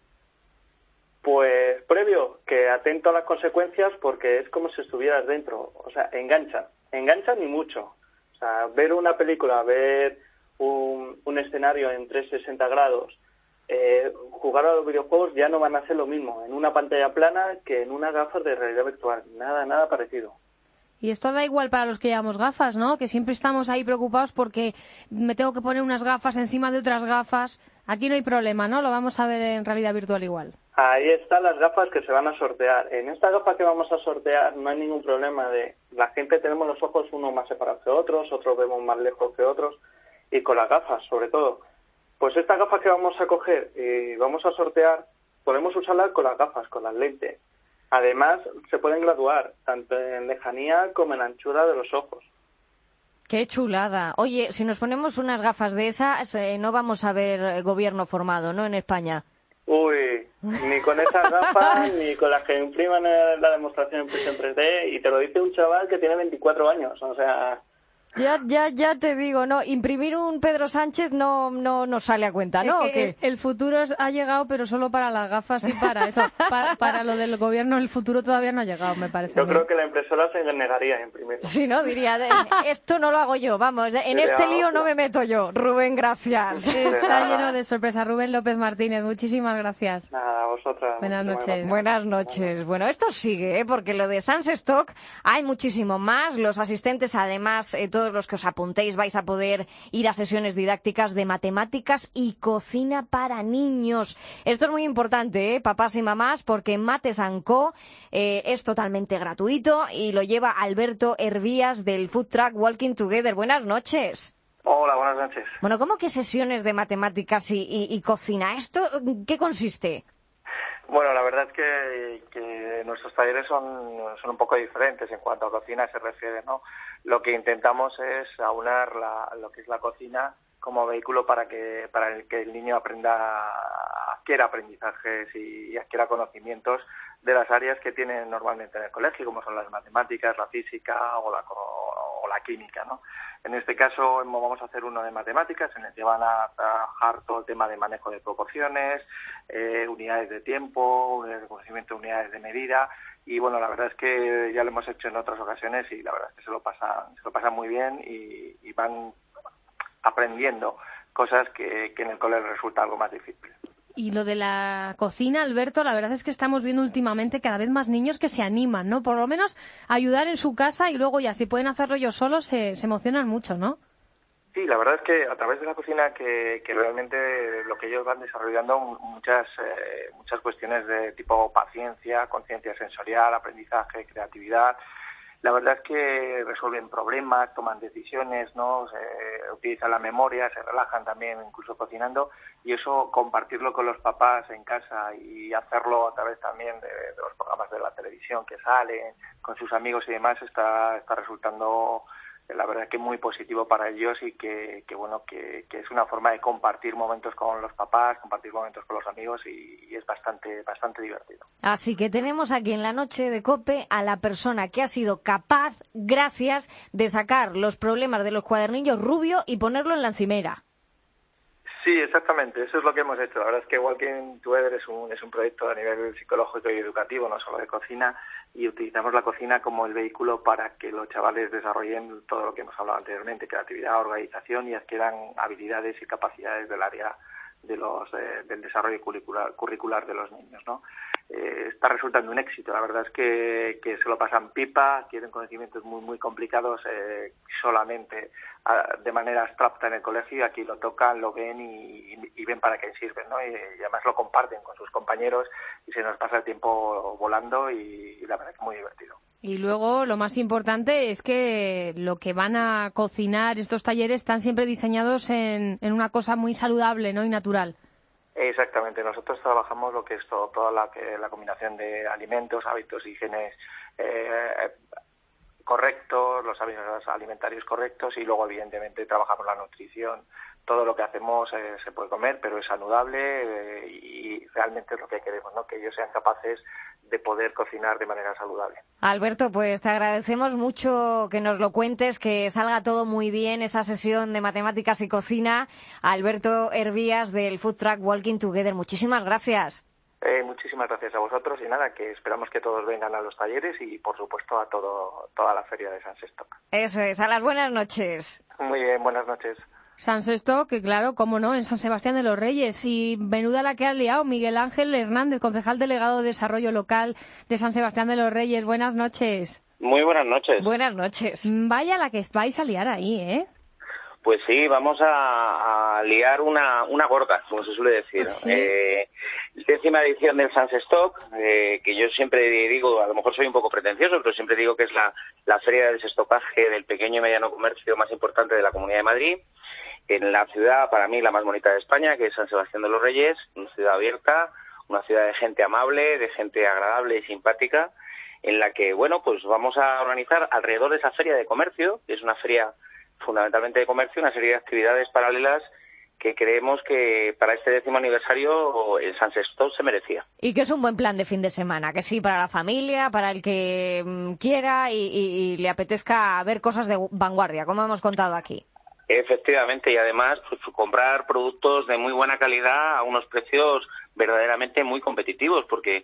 Pues previo, que atento a las consecuencias, porque es como si estuvieras dentro. O sea, enganchan y mucho. O sea, ver una película, ver un escenario en 360 grados, jugar a los videojuegos ya no van a ser lo mismo en una pantalla plana que en unas gafas de realidad virtual. Nada parecido. Y esto da igual para los que llevamos gafas, ¿no? Que siempre estamos ahí preocupados porque me tengo que poner unas gafas encima de otras gafas. Aquí no hay problema, ¿no? Lo vamos a ver en realidad virtual igual. Ahí están las gafas que se van a sortear. En esta gafa que vamos a sortear no hay ningún problema de... La gente tenemos los ojos unos más separados que otros vemos más lejos que otros, y con las gafas, sobre todo. Pues esta gafa que vamos a coger y vamos a sortear, podemos usarla con las gafas, con las lentes. Además, se pueden graduar, tanto en lejanía como en anchura de los ojos. ¡Qué chulada! Oye, si nos ponemos unas gafas de esas, no vamos a ver gobierno formado, ¿no?, en España. Uy, ni con esas gafas, ni con las que impriman la demostración en impresión 3D, y te lo dice un chaval que tiene 24 años, o sea... Ya te digo, no, imprimir un Pedro Sánchez no nos sale a cuenta, ¿no? Es que el futuro ha llegado, pero solo para las gafas y para eso. Para lo del gobierno, el futuro todavía no ha llegado, me parece. Yo creo que la impresora se negaría a imprimir. Sí, ¿no? Diría, esto no lo hago yo, vamos, en este lío no me meto yo. Rubén, gracias. Está lleno de sorpresas. Rubén López Martínez, muchísimas gracias. Nada, vosotras. Buenas noches. Buenas noches. Bueno, esto sigue, porque lo de Sans Stock hay muchísimo más. Los asistentes, además, todos los que os apuntéis vais a poder ir a sesiones didácticas de matemáticas y cocina para niños. Esto es muy importante, papás y mamás, porque Mates & Co es totalmente gratuito y lo lleva Alberto Hervías del Food Truck Walking Together. Buenas noches. Hola, buenas noches. Bueno, ¿cómo que sesiones de matemáticas y cocina? ¿Esto qué consiste? Bueno, la verdad es que nuestros talleres son un poco diferentes en cuanto a cocina se refiere, ¿no? Lo que intentamos es aunar lo que es la cocina como vehículo para que el niño adquiera aprendizajes y adquiera conocimientos de las áreas que tienen normalmente en el colegio, como son las matemáticas, la física o la química, ¿no? En este caso vamos a hacer uno de matemáticas, en el que van a trabajar todo el tema de manejo de proporciones, unidades de tiempo, reconocimiento de unidades de medida, y bueno, la verdad es que ya lo hemos hecho en otras ocasiones y la verdad es que se lo pasan muy bien y van aprendiendo cosas que en el cole les resulta algo más difícil. Y lo de la cocina, Alberto, la verdad es que estamos viendo últimamente cada vez más niños que se animan, ¿no? Por lo menos ayudar en su casa y luego ya, si pueden hacerlo ellos solos, se emocionan mucho, ¿no? Sí, la verdad es que a través de la cocina que realmente lo que ellos van desarrollando muchas cuestiones de tipo paciencia, conciencia sensorial, aprendizaje, creatividad. La verdad es que resuelven problemas, toman decisiones, ¿no? Utilizan la memoria, se relajan también incluso cocinando, y eso compartirlo con los papás en casa y hacerlo a través también de los programas de la televisión que salen, con sus amigos y demás, está resultando la verdad que muy positivo para ellos y que es una forma de compartir momentos con los papás, compartir momentos con los amigos y es bastante divertido. Así que tenemos aquí en la noche de COPE a la persona que ha sido capaz, gracias, de sacar los problemas de los cuadernillos Rubio y ponerlo en la encimera. Sí, exactamente, eso es lo que hemos hecho. La verdad es que Walking Together es un proyecto a nivel psicológico y educativo, no solo de cocina, y utilizamos la cocina como el vehículo para que los chavales desarrollen todo lo que hemos hablado anteriormente, creatividad, organización, y adquieran habilidades y capacidades del área del desarrollo curricular de los niños, ¿no? Está resultando un éxito. La verdad es que se lo pasan pipa, adquieren conocimientos muy muy complicados solamente de manera abstracta en el colegio, y aquí lo tocan, lo ven y ven para qué sirven, ¿no? Y además lo comparten con sus compañeros y se nos pasa el tiempo volando y la verdad es muy divertido. Y luego lo más importante es que lo que van a cocinar estos talleres están siempre diseñados en una cosa muy saludable, ¿no? Y natural. Exactamente, nosotros trabajamos lo que es toda la combinación de alimentos, hábitos, higiene correctos, los hábitos alimentarios correctos, y luego evidentemente trabajamos la nutrición. Todo lo que hacemos se puede comer, pero es saludable y realmente es lo que queremos, ¿no? Que ellos sean capaces de poder cocinar de manera saludable. Alberto, pues te agradecemos mucho que nos lo cuentes, que salga todo muy bien esa sesión de matemáticas y cocina. Alberto Hervías del Food Truck Walking Together, muchísimas gracias. Muchísimas gracias a vosotros y nada, que esperamos que todos vengan a los talleres y por supuesto a toda la feria de Sans Stock. Eso es, a las buenas noches. Muy bien, buenas noches. Sans Stock, que claro, cómo no, en San Sebastián de los Reyes. Y menuda la que ha liado Miguel Ángel Hernández, concejal delegado de Desarrollo Local de San Sebastián de los Reyes. Buenas noches. Muy buenas noches. Buenas noches. Vaya la que vais a liar ahí, ¿eh? Pues sí, vamos a liar una gorda, como se suele decir. ¿Sí? 10ª edición del Sans Stock, que yo siempre digo, a lo mejor soy un poco pretencioso, pero siempre digo que es la feria del desestocaje del pequeño y mediano comercio más importante de la Comunidad de Madrid, en la ciudad, para mí, la más bonita de España, que es San Sebastián de los Reyes, una ciudad abierta, una ciudad de gente amable, de gente agradable y simpática, en la que, bueno, pues vamos a organizar alrededor de esa feria de comercio, que es una feria fundamentalmente de comercio, una serie de actividades paralelas que creemos que para este 10º aniversario el Sans Stock se merecía. Y que es un buen plan de fin de semana, que sí, para la familia, para el que quiera y le apetezca ver cosas de vanguardia, como hemos contado aquí. Efectivamente, y además pues, comprar productos de muy buena calidad a unos precios verdaderamente muy competitivos, porque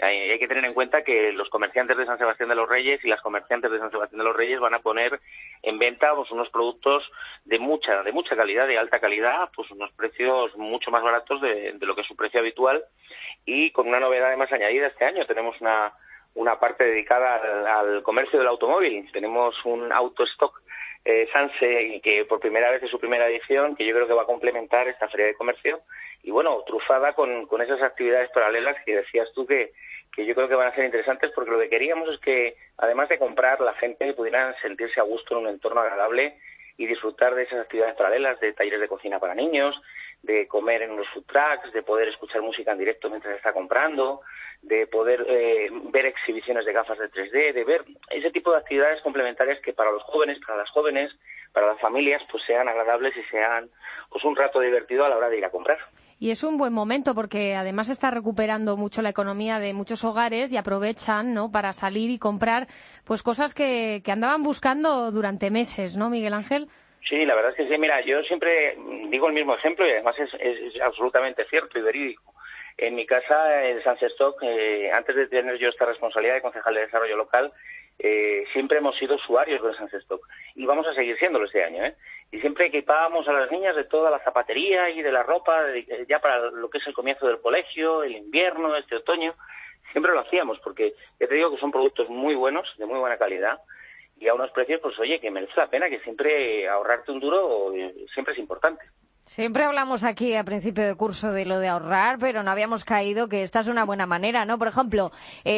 Hay que tener en cuenta que los comerciantes de San Sebastián de los Reyes y las comerciantes de San Sebastián de los Reyes van a poner en venta pues unos productos de mucha calidad, de alta calidad, pues unos precios mucho más baratos de lo que es su precio habitual, y con una novedad además añadida este año. Tenemos una parte dedicada al comercio del automóvil. Tenemos un autostock Sanse, que por primera vez es su primera edición, que yo creo que va a complementar esta feria de comercio, y bueno, trufada con esas actividades paralelas que decías tú que yo creo que van a ser interesantes, porque lo que queríamos es que, además de comprar, la gente pudiera sentirse a gusto en un entorno agradable y disfrutar de esas actividades paralelas, de talleres de cocina para niños, de comer en los food trucks, de poder escuchar música en directo mientras está comprando, de poder ver exhibiciones de gafas de 3D, de ver ese tipo de actividades complementarias que para los jóvenes, para las jóvenes, para las familias, pues sean agradables y sean pues un rato divertido a la hora de ir a comprar. Y es un buen momento porque además está recuperando mucho la economía de muchos hogares y aprovechan, ¿no?, para salir y comprar pues cosas que andaban buscando durante meses, ¿no, Miguel Ángel? Sí, la verdad es que sí. Mira, yo siempre digo el mismo ejemplo y además es absolutamente cierto y verídico. En mi casa, en Sanse Stock, antes de tener yo esta responsabilidad de concejal de desarrollo local, siempre hemos sido usuarios del Sanse Stock y vamos a seguir siéndolo este año, Y siempre equipábamos a las niñas de toda la zapatería y de la ropa, ya para lo que es el comienzo del colegio, el invierno, este otoño. Siempre lo hacíamos porque ya te digo que son productos muy buenos, de muy buena calidad, y a unos precios, pues oye, que merece la pena, que siempre ahorrarte un duro siempre es importante. Siempre hablamos aquí a principio de curso de lo de ahorrar, pero no habíamos caído que esta es una buena manera, ¿no? Por ejemplo,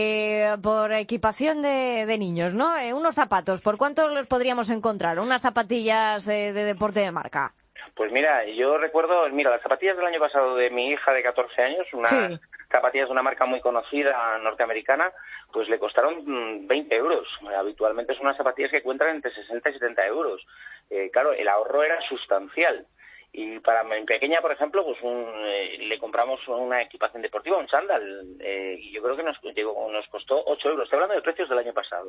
por equipación de niños, ¿no? Unos zapatos, ¿por cuánto los podríamos encontrar? Unas zapatillas de deporte de marca. Pues mira, yo recuerdo, las zapatillas del año pasado de mi hija de 14 años, unas zapatillas de una marca muy conocida norteamericana, pues le costaron 20 euros. Habitualmente son unas zapatillas que cuentan entre 60 y 70 euros. Claro, el ahorro era sustancial. Y para mi pequeña, por ejemplo, pues le compramos una equipación deportiva, un chándal, y yo creo que nos costó 8 euros. Estoy hablando de precios del año pasado.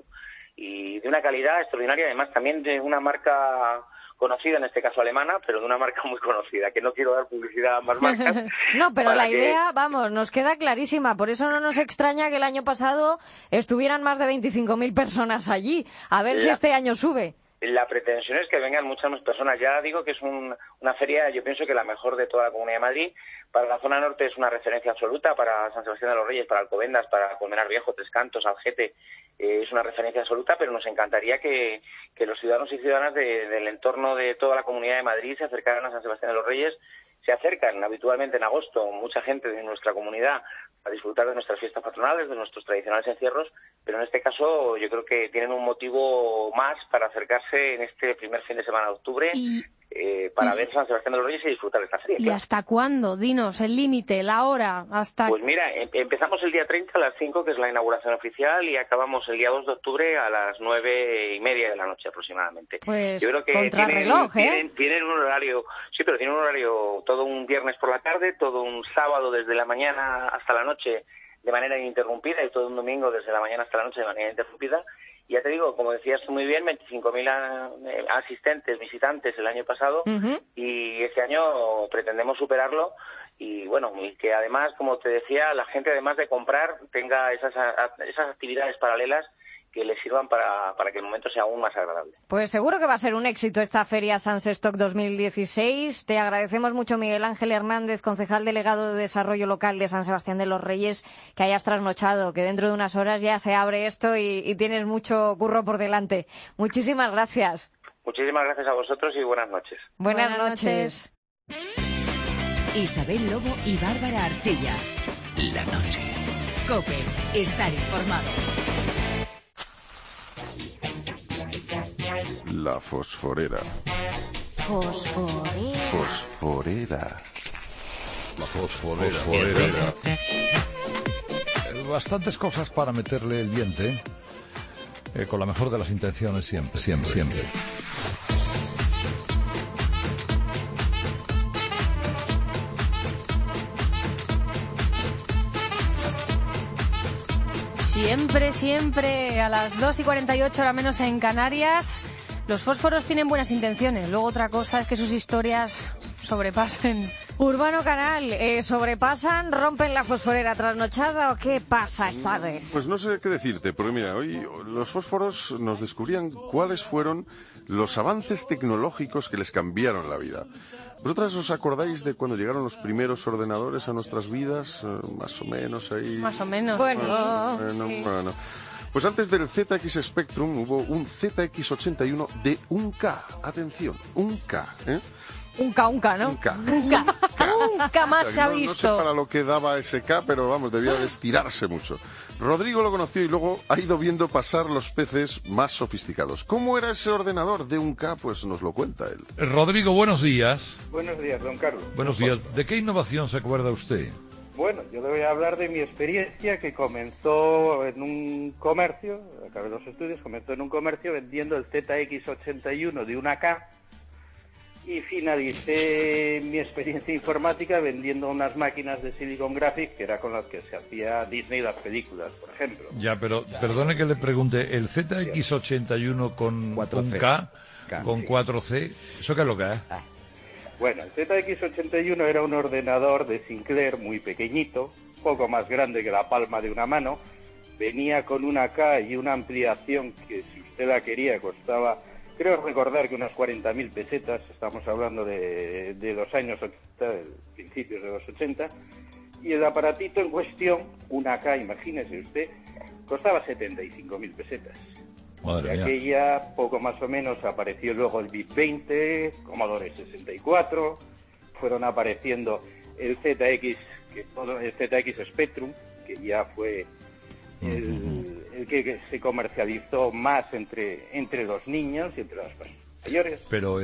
Y de una calidad extraordinaria, además también de una marca conocida, en este caso alemana, pero de una marca muy conocida, que no quiero dar publicidad a más marcas. No, pero la idea, vamos, nos queda clarísima. Por eso no nos extraña que el año pasado estuvieran más de 25.000 personas allí. A ver si este año sube. La pretensión es que vengan muchas más personas. Ya digo que es una feria, yo pienso que la mejor de toda la Comunidad de Madrid. Para la zona norte es una referencia absoluta, para San Sebastián de los Reyes, para Alcobendas, para Colmenar Viejo, Tres Cantos, Algete, es una referencia absoluta, pero nos encantaría que los ciudadanos y ciudadanas del entorno de toda la Comunidad de Madrid se acercaran a San Sebastián de los Reyes. Se acercan habitualmente en agosto mucha gente de nuestra comunidad a disfrutar de nuestras fiestas patronales, de nuestros tradicionales encierros, pero en este caso yo creo que tienen un motivo más para acercarse en este primer fin de semana de octubre para ver San Sebastián de los Reyes y disfrutar de esta feria. ¿Y hasta cuándo? Dinos, el límite, la hora, hasta... Pues mira, empezamos el día 30 a las 5, que es la inauguración oficial, y acabamos el día 2 de octubre a las 9:30 de la noche aproximadamente. Pues yo creo que contrarreloj, tienen un horario, sí, pero tienen un horario todo un viernes por la tarde, todo un sábado desde la mañana hasta la noche de manera ininterrumpida y todo un domingo desde la mañana hasta la noche de manera ininterrumpida. Y ya te digo, como decías tú muy bien, 25.000 asistentes, visitantes el año pasado, y este año pretendemos superarlo. Y bueno, y que además, como te decía, la gente además de comprar tenga esas actividades paralelas que les sirvan para que el momento sea aún más agradable. Pues seguro que va a ser un éxito esta Feria Sanse Stock 2016. Te agradecemos mucho, Miguel Ángel Hernández, concejal delegado de Desarrollo Local de San Sebastián de los Reyes, que hayas trasnochado, que dentro de unas horas ya se abre esto y tienes mucho curro por delante. Muchísimas gracias. Muchísimas gracias a vosotros y buenas noches. Buenas noches. Isabel Lobo y Bárbara Archilla. La noche. COPE. Estar informado. La fosforera. Fosforera. Fosforera. La fosforera. Bastantes cosas para meterle el diente, con la mejor de las intenciones siempre. Siempre, a las 2:48, hora menos en Canarias, los fósforos tienen buenas intenciones. Luego otra cosa es que sus historias sobrepasen Urbano Canal, ¿sobrepasan, rompen la fosforera trasnochada o qué pasa esta vez? Pues no sé qué decirte, porque mira, hoy los fósforos nos descubrían cuáles fueron los avances tecnológicos que les cambiaron la vida. ¿Vosotras os acordáis de cuando llegaron los primeros ordenadores a nuestras vidas? Más o menos ahí. Más o menos. Bueno. Pues antes del ZX Spectrum hubo un ZX81 de 1K. Atención, 1K, ¿eh? Un K, ¿no? Un K. Nunca más se ha visto. No sé para lo que daba ese K, pero vamos, debía de estirarse mucho. Rodrigo lo conoció y luego ha ido viendo pasar los PCs más sofisticados. ¿Cómo era ese ordenador de 1K? Pues nos lo cuenta él. Rodrigo, buenos días. Buenos días, don Carlos. Buenos días. ¿De qué innovación se acuerda usted? Bueno, yo le voy a hablar de mi experiencia que comenzó en un comercio, acabé los estudios, comenzó en un comercio vendiendo el ZX81 de 1K y finalicé mi experiencia informática vendiendo unas máquinas de Silicon Graphics que era con las que se hacía Disney las películas, por ejemplo. Ya, pero perdone que le pregunte, ¿el ZX81 con 1K, con 4C, eso qué es lo que es? Bueno, el ZX81 era un ordenador de Sinclair muy pequeñito, poco más grande que la palma de una mano, venía con una K y una ampliación que si usted la quería costaba, creo recordar que unas 40.000 pesetas, estamos hablando de los años 80, principios de los 80, y el aparatito en cuestión, una K, imagínese usted, costaba 75.000 pesetas. Madre mía. Aquella, poco más o menos, apareció luego el BIP 20, Commodore 64, fueron apareciendo el ZX Spectrum, que ya fue el que se comercializó más entre los niños y entre las personas mayores. Pero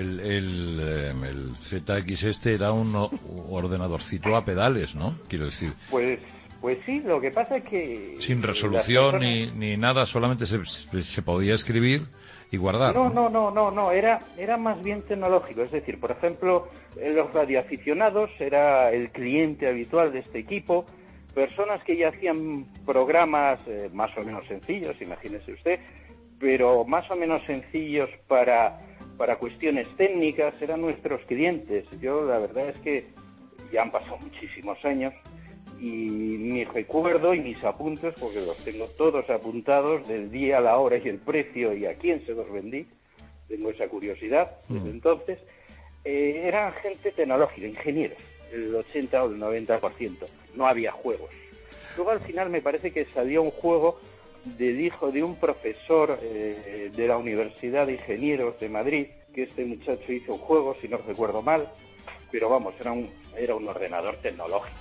el ZX este era un ordenadorcito a pedales, ¿no? Quiero decir. Pues sí, lo que pasa es que... Sin resolución ni nada, solamente se podía escribir y guardar. No, era más bien tecnológico. Es decir, por ejemplo, los radioaficionados era el cliente habitual de este equipo, personas que ya hacían programas más o menos sencillos, imagínese usted, pero más o menos sencillos para cuestiones técnicas, eran nuestros clientes. Yo la verdad es que ya han pasado muchísimos años, y mi recuerdo y mis apuntes, porque los tengo todos apuntados del día, la hora y el precio y a quién se los vendí, tengo esa curiosidad desde entonces, eran gente tecnológica, ingenieros, el 80 o el 90%, no había juegos. Luego al final me parece que salió un juego del hijo de un profesor de la Universidad de Ingenieros de Madrid, que este muchacho hizo un juego, si no recuerdo mal, pero vamos, era un ordenador tecnológico.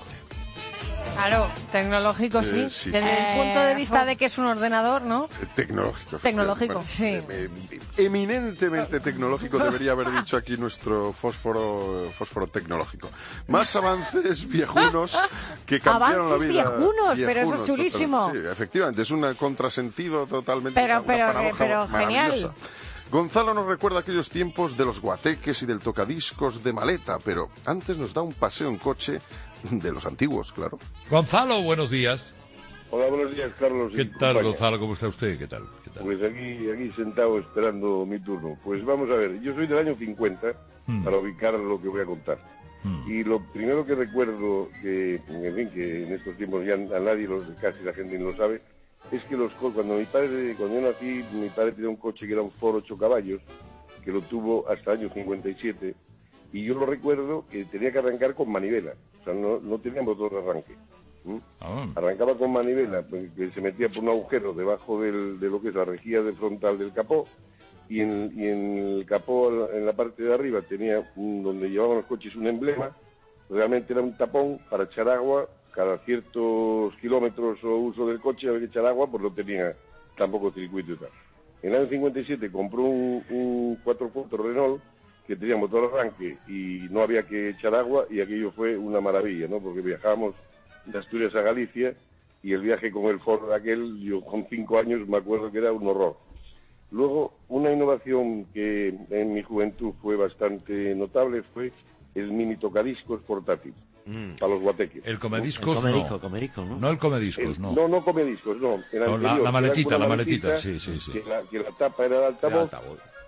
Claro, tecnológico sí. Sí. Desde el punto de vista de que es un ordenador, ¿no? Tecnológico. Tecnológico, bueno, sí. Eminentemente tecnológico debería haber dicho aquí nuestro fósforo tecnológico. Más avances viejunos que cambiaron la vida. Viejunos, pero eso es chulísimo. Sí, efectivamente, es un contrasentido totalmente. Pero genial. Gonzalo nos recuerda aquellos tiempos de los guateques y del tocadiscos de maleta, pero antes nos da un paseo en coche de los antiguos, claro. Gonzalo, buenos días. Hola, buenos días, Carlos. ¿Qué tal, Gonzalo? ¿Cómo está usted? ¿Qué tal? Pues aquí sentado esperando mi turno. Pues vamos a ver, yo soy del año 50, para ubicar lo que voy a contar. Y lo primero que recuerdo, que en estos tiempos ya a nadie, casi la gente no lo sabe, es que cuando yo nací, mi padre tenía un coche que era un Ford 8 caballos, que lo tuvo hasta el año 57, y yo lo recuerdo que tenía que arrancar con manivela, o sea, no tenía motor de arranque. Arrancaba con manivela, que se metía por un agujero debajo de lo que es la rejilla de frontal del capó, y en el capó, en la parte de arriba, tenía donde llevaban los coches un emblema, realmente era un tapón para echar agua. Cada ciertos kilómetros o uso del coche había que echar agua, pues no tenía tampoco circuito y tal. En el año 57 compró un 4x4 Renault que tenía motor arranque y no había que echar agua, y aquello fue una maravilla, ¿no? Porque viajábamos de Asturias a Galicia y el viaje con el Ford aquel, yo con 5 años me acuerdo que era un horror. Luego, una innovación que en mi juventud fue bastante notable fue el mini tocadiscos portátil. Para los guateques. El comediscos Comerico, ¿no? No el comediscos, no. No comediscos, no. La maletita, sí. Que la tapa era el altavoz.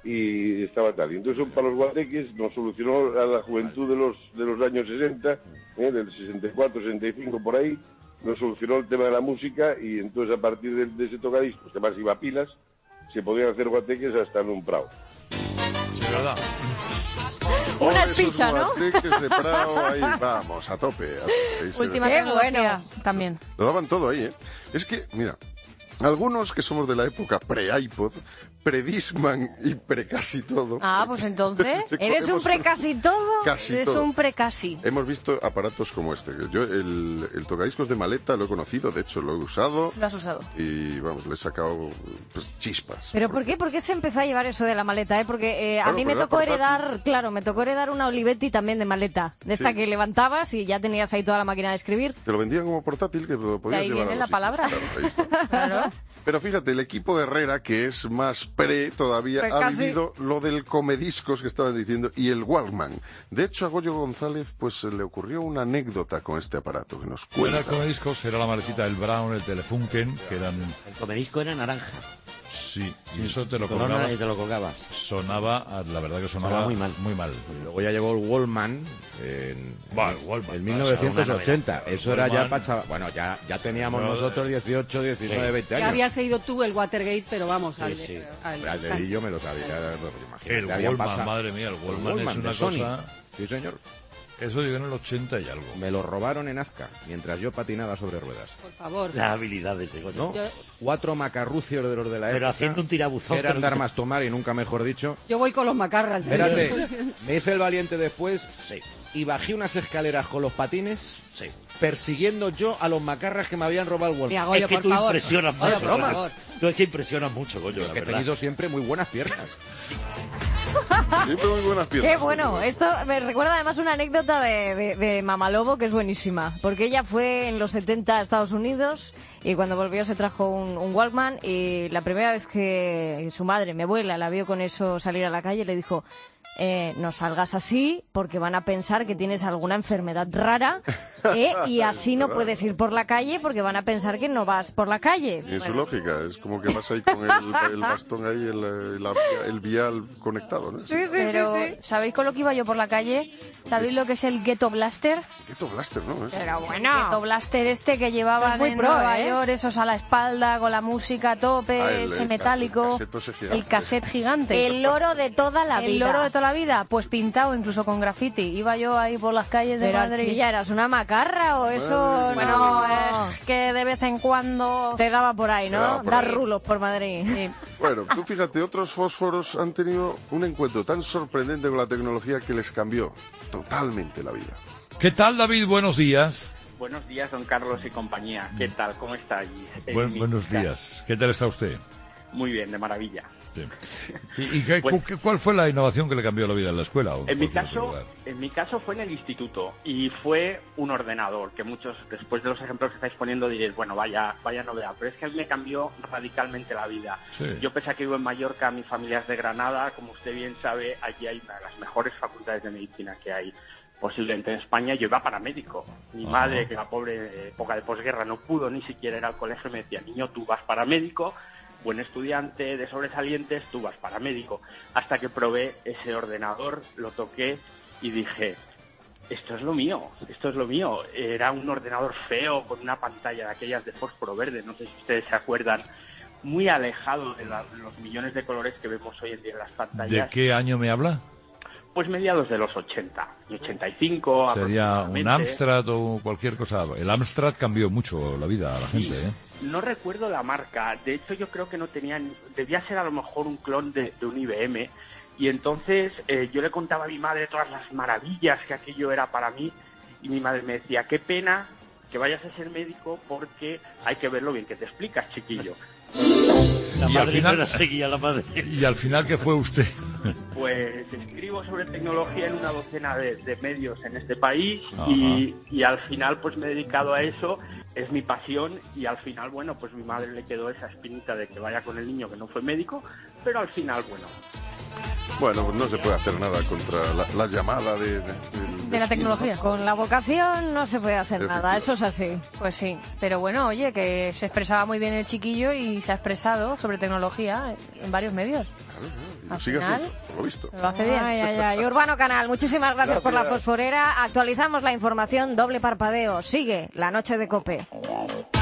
y estaba tal. Y entonces para los guateques nos solucionó a la juventud de los años 60, del 64, 65 por ahí, nos solucionó el tema de la música y entonces a partir de ese tocadiscos, que más iba a pilas, se podían hacer guateques hasta en un prao. Sí, verdad. Una espicha, ¿no? Guateques de prao, ahí vamos, a tope. Ahí Última se... tecnología también. Lo daban todo ahí, ¿eh? Es que, mira, algunos que somos de la época pre-iPod, pre-Discman y pre-casi todo. Ah, pues entonces, ¿eres un pre-casi todo? Casi Es todo. un pre-casi. Hemos visto aparatos como este. Yo el tocadiscos de maleta lo he conocido, de hecho lo he usado. Lo has usado. Y vamos, le he sacado pues, chispas. ¿Pero por qué? ¿Por qué se empezó a llevar eso de la maleta? Porque a Claro, mí me pero tocó era portátil. me tocó heredar una Olivetti también de maleta. De esta Sí. que levantabas y ya tenías ahí toda la máquina de escribir. Te lo vendían como portátil que lo De podías ahí llevar viene a la los palabra. sitios. Claro, ahí está. Claro. Pero fíjate, el equipo de Herrera, que es más pre todavía, ha Casi. vivido lo del comediscos que estaban diciendo y el Walkman. De hecho, a Goyo González pues le ocurrió una anécdota con este aparato que nos Bueno, cuenta. el comediscos era la maletita del Brown, el Telefunken, que eran... El comedisco era naranja. Sí, y eso te lo Color colgabas. y te lo colgabas. Sonaba, la verdad que sonaba muy mal. Muy mal. Luego ya llegó el Wallman Wallman, en 1980. Eso era ya Wallman. para chaval. Bueno, ya teníamos No, nosotros 18, 19, 20 años. Ya habías seguido tú el Watergate, pero vamos, Sí, al sí. al- Al dedillo me lo sabía. Pues, imagínate, El habían Wallman, pasado- madre mía, el Wallman es de una Sony. cosa... Sí, señor. Eso llegó en el 80 y algo. Me lo robaron en Azca, mientras yo patinaba sobre ruedas. Por favor. Las habilidades de Goyo. ¿No? 4 macarrucios de los de la Pero época. haciendo un tirabuzón. Eran de armas tomar y nunca mejor dicho. Yo voy con los macarras. Espérate, me hice el valiente después y bajé unas escaleras con los patines persiguiendo yo a los macarras que me habían robado el Wallman. Mira, Goyo, Es que por tú favor. impresionas Goyo, mucho. por ¿no? favor. Tú es que impresionas mucho, Goyo, la Que he verdad. tenido siempre muy buenas piernas. Siempre muy buenas piernas. Qué bueno, esto me recuerda además una anécdota de Mamá Lobo que es buenísima, porque ella fue en los 70 a Estados Unidos y cuando volvió se trajo un Walkman y la primera vez que su madre, mi abuela, la vio con eso salir a la calle le dijo: no salgas así porque van a pensar que tienes alguna enfermedad rara y así no puedes ir por la calle porque van a pensar que no vas por la calle. Y en su lógica, es como que vas ahí con el bastón ahí, el vial conectado, ¿no? Pero, ¿sabéis con lo que iba yo por la calle? ¿Sabéis lo que es el Ghetto Blaster? Ghetto Blaster, ¿no? Pero El bueno, Ghetto Blaster este que llevaban Es muy en pro, Nueva ¿eh? York, esos a la espalda, con la música a tope, ese metálico, el cassette gigante. el loro de toda la vida. El loro de toda la vida, pues pintado incluso con graffiti. Iba yo ahí por las calles de Pero Madrid. Chilla, ¿eras una macarra o eso? Bueno, no, es que de vez en cuando te daba por ahí, Te daba ¿no? por Dar ahí. rulos por Madrid. Bueno, tú fíjate, otros fósforos han tenido un encuentro tan sorprendente con la tecnología que les cambió totalmente la vida. ¿Qué tal, David? Buenos días. Buenos días, don Carlos y compañía. ¿Qué tal? ¿Cómo estáis? Buenos días. ¿Qué tal está usted? Muy bien, de maravilla. Sí. ¿Y qué- Pues- cuál fue la innovación que le cambió la vida en la escuela? o En mi cualquier otro caso, lugar? fue en el instituto y fue un ordenador, que muchos, después de los ejemplos que estáis poniendo, diréis, bueno, vaya novedad, pero es que a mí me cambió radicalmente la vida. Sí. Yo, pese a que vivo en Mallorca, mi familia es de Granada, como usted bien sabe, allí hay una de las mejores facultades de medicina que hay posiblemente en España. Yo iba para médico. Mi Ajá. madre, que la pobre época de posguerra no pudo ni siquiera ir al colegio, me decía, niño, tú vas para médico, buen estudiante de sobresalientes, tú vas para médico. Hasta que probé ese ordenador, lo toqué y dije, esto es lo mío, esto es lo mío. Era un ordenador feo con una pantalla de aquellas de fósforo verde, no sé si ustedes se acuerdan, muy alejado de los millones de colores que vemos hoy en día en las ¿De pantallas. qué año me habla? Pues mediados de los 80, y 85 Sería un aproximadamente. Amstrad o cualquier cosa. El Amstrad cambió mucho la vida a la gente, ¿eh? No recuerdo la marca, de hecho yo creo que no tenían, debía ser a lo mejor un clon de un IBM, y entonces yo le contaba a mi madre todas las maravillas que aquello era para mí, y mi madre me decía, qué pena que vayas a ser médico porque hay que ver lo bien que te explicas, chiquillo. La Y al madre final- no la seguía, la madre. ¿Y al final qué fue usted? Pues escribo sobre tecnología en una docena de medios en este país Ajá. y al final pues me he dedicado a eso, es mi pasión y al final, bueno, pues mi madre le quedó esa espinita de que vaya con el niño que no fue médico, pero al final, bueno, Bueno, pues no se puede hacer nada contra la llamada de la tecnología. Con la vocación no se puede hacer nada, eso es así. Pues sí, pero bueno, oye, que se expresaba muy bien el chiquillo y se ha expresado sobre tecnología en varios medios. Lo sigue haciendo, por lo visto. Lo hace bien. Ay. Urbano Canal, muchísimas gracias por la fosforera. Actualizamos la información, doble parpadeo. Sigue la noche de COPE.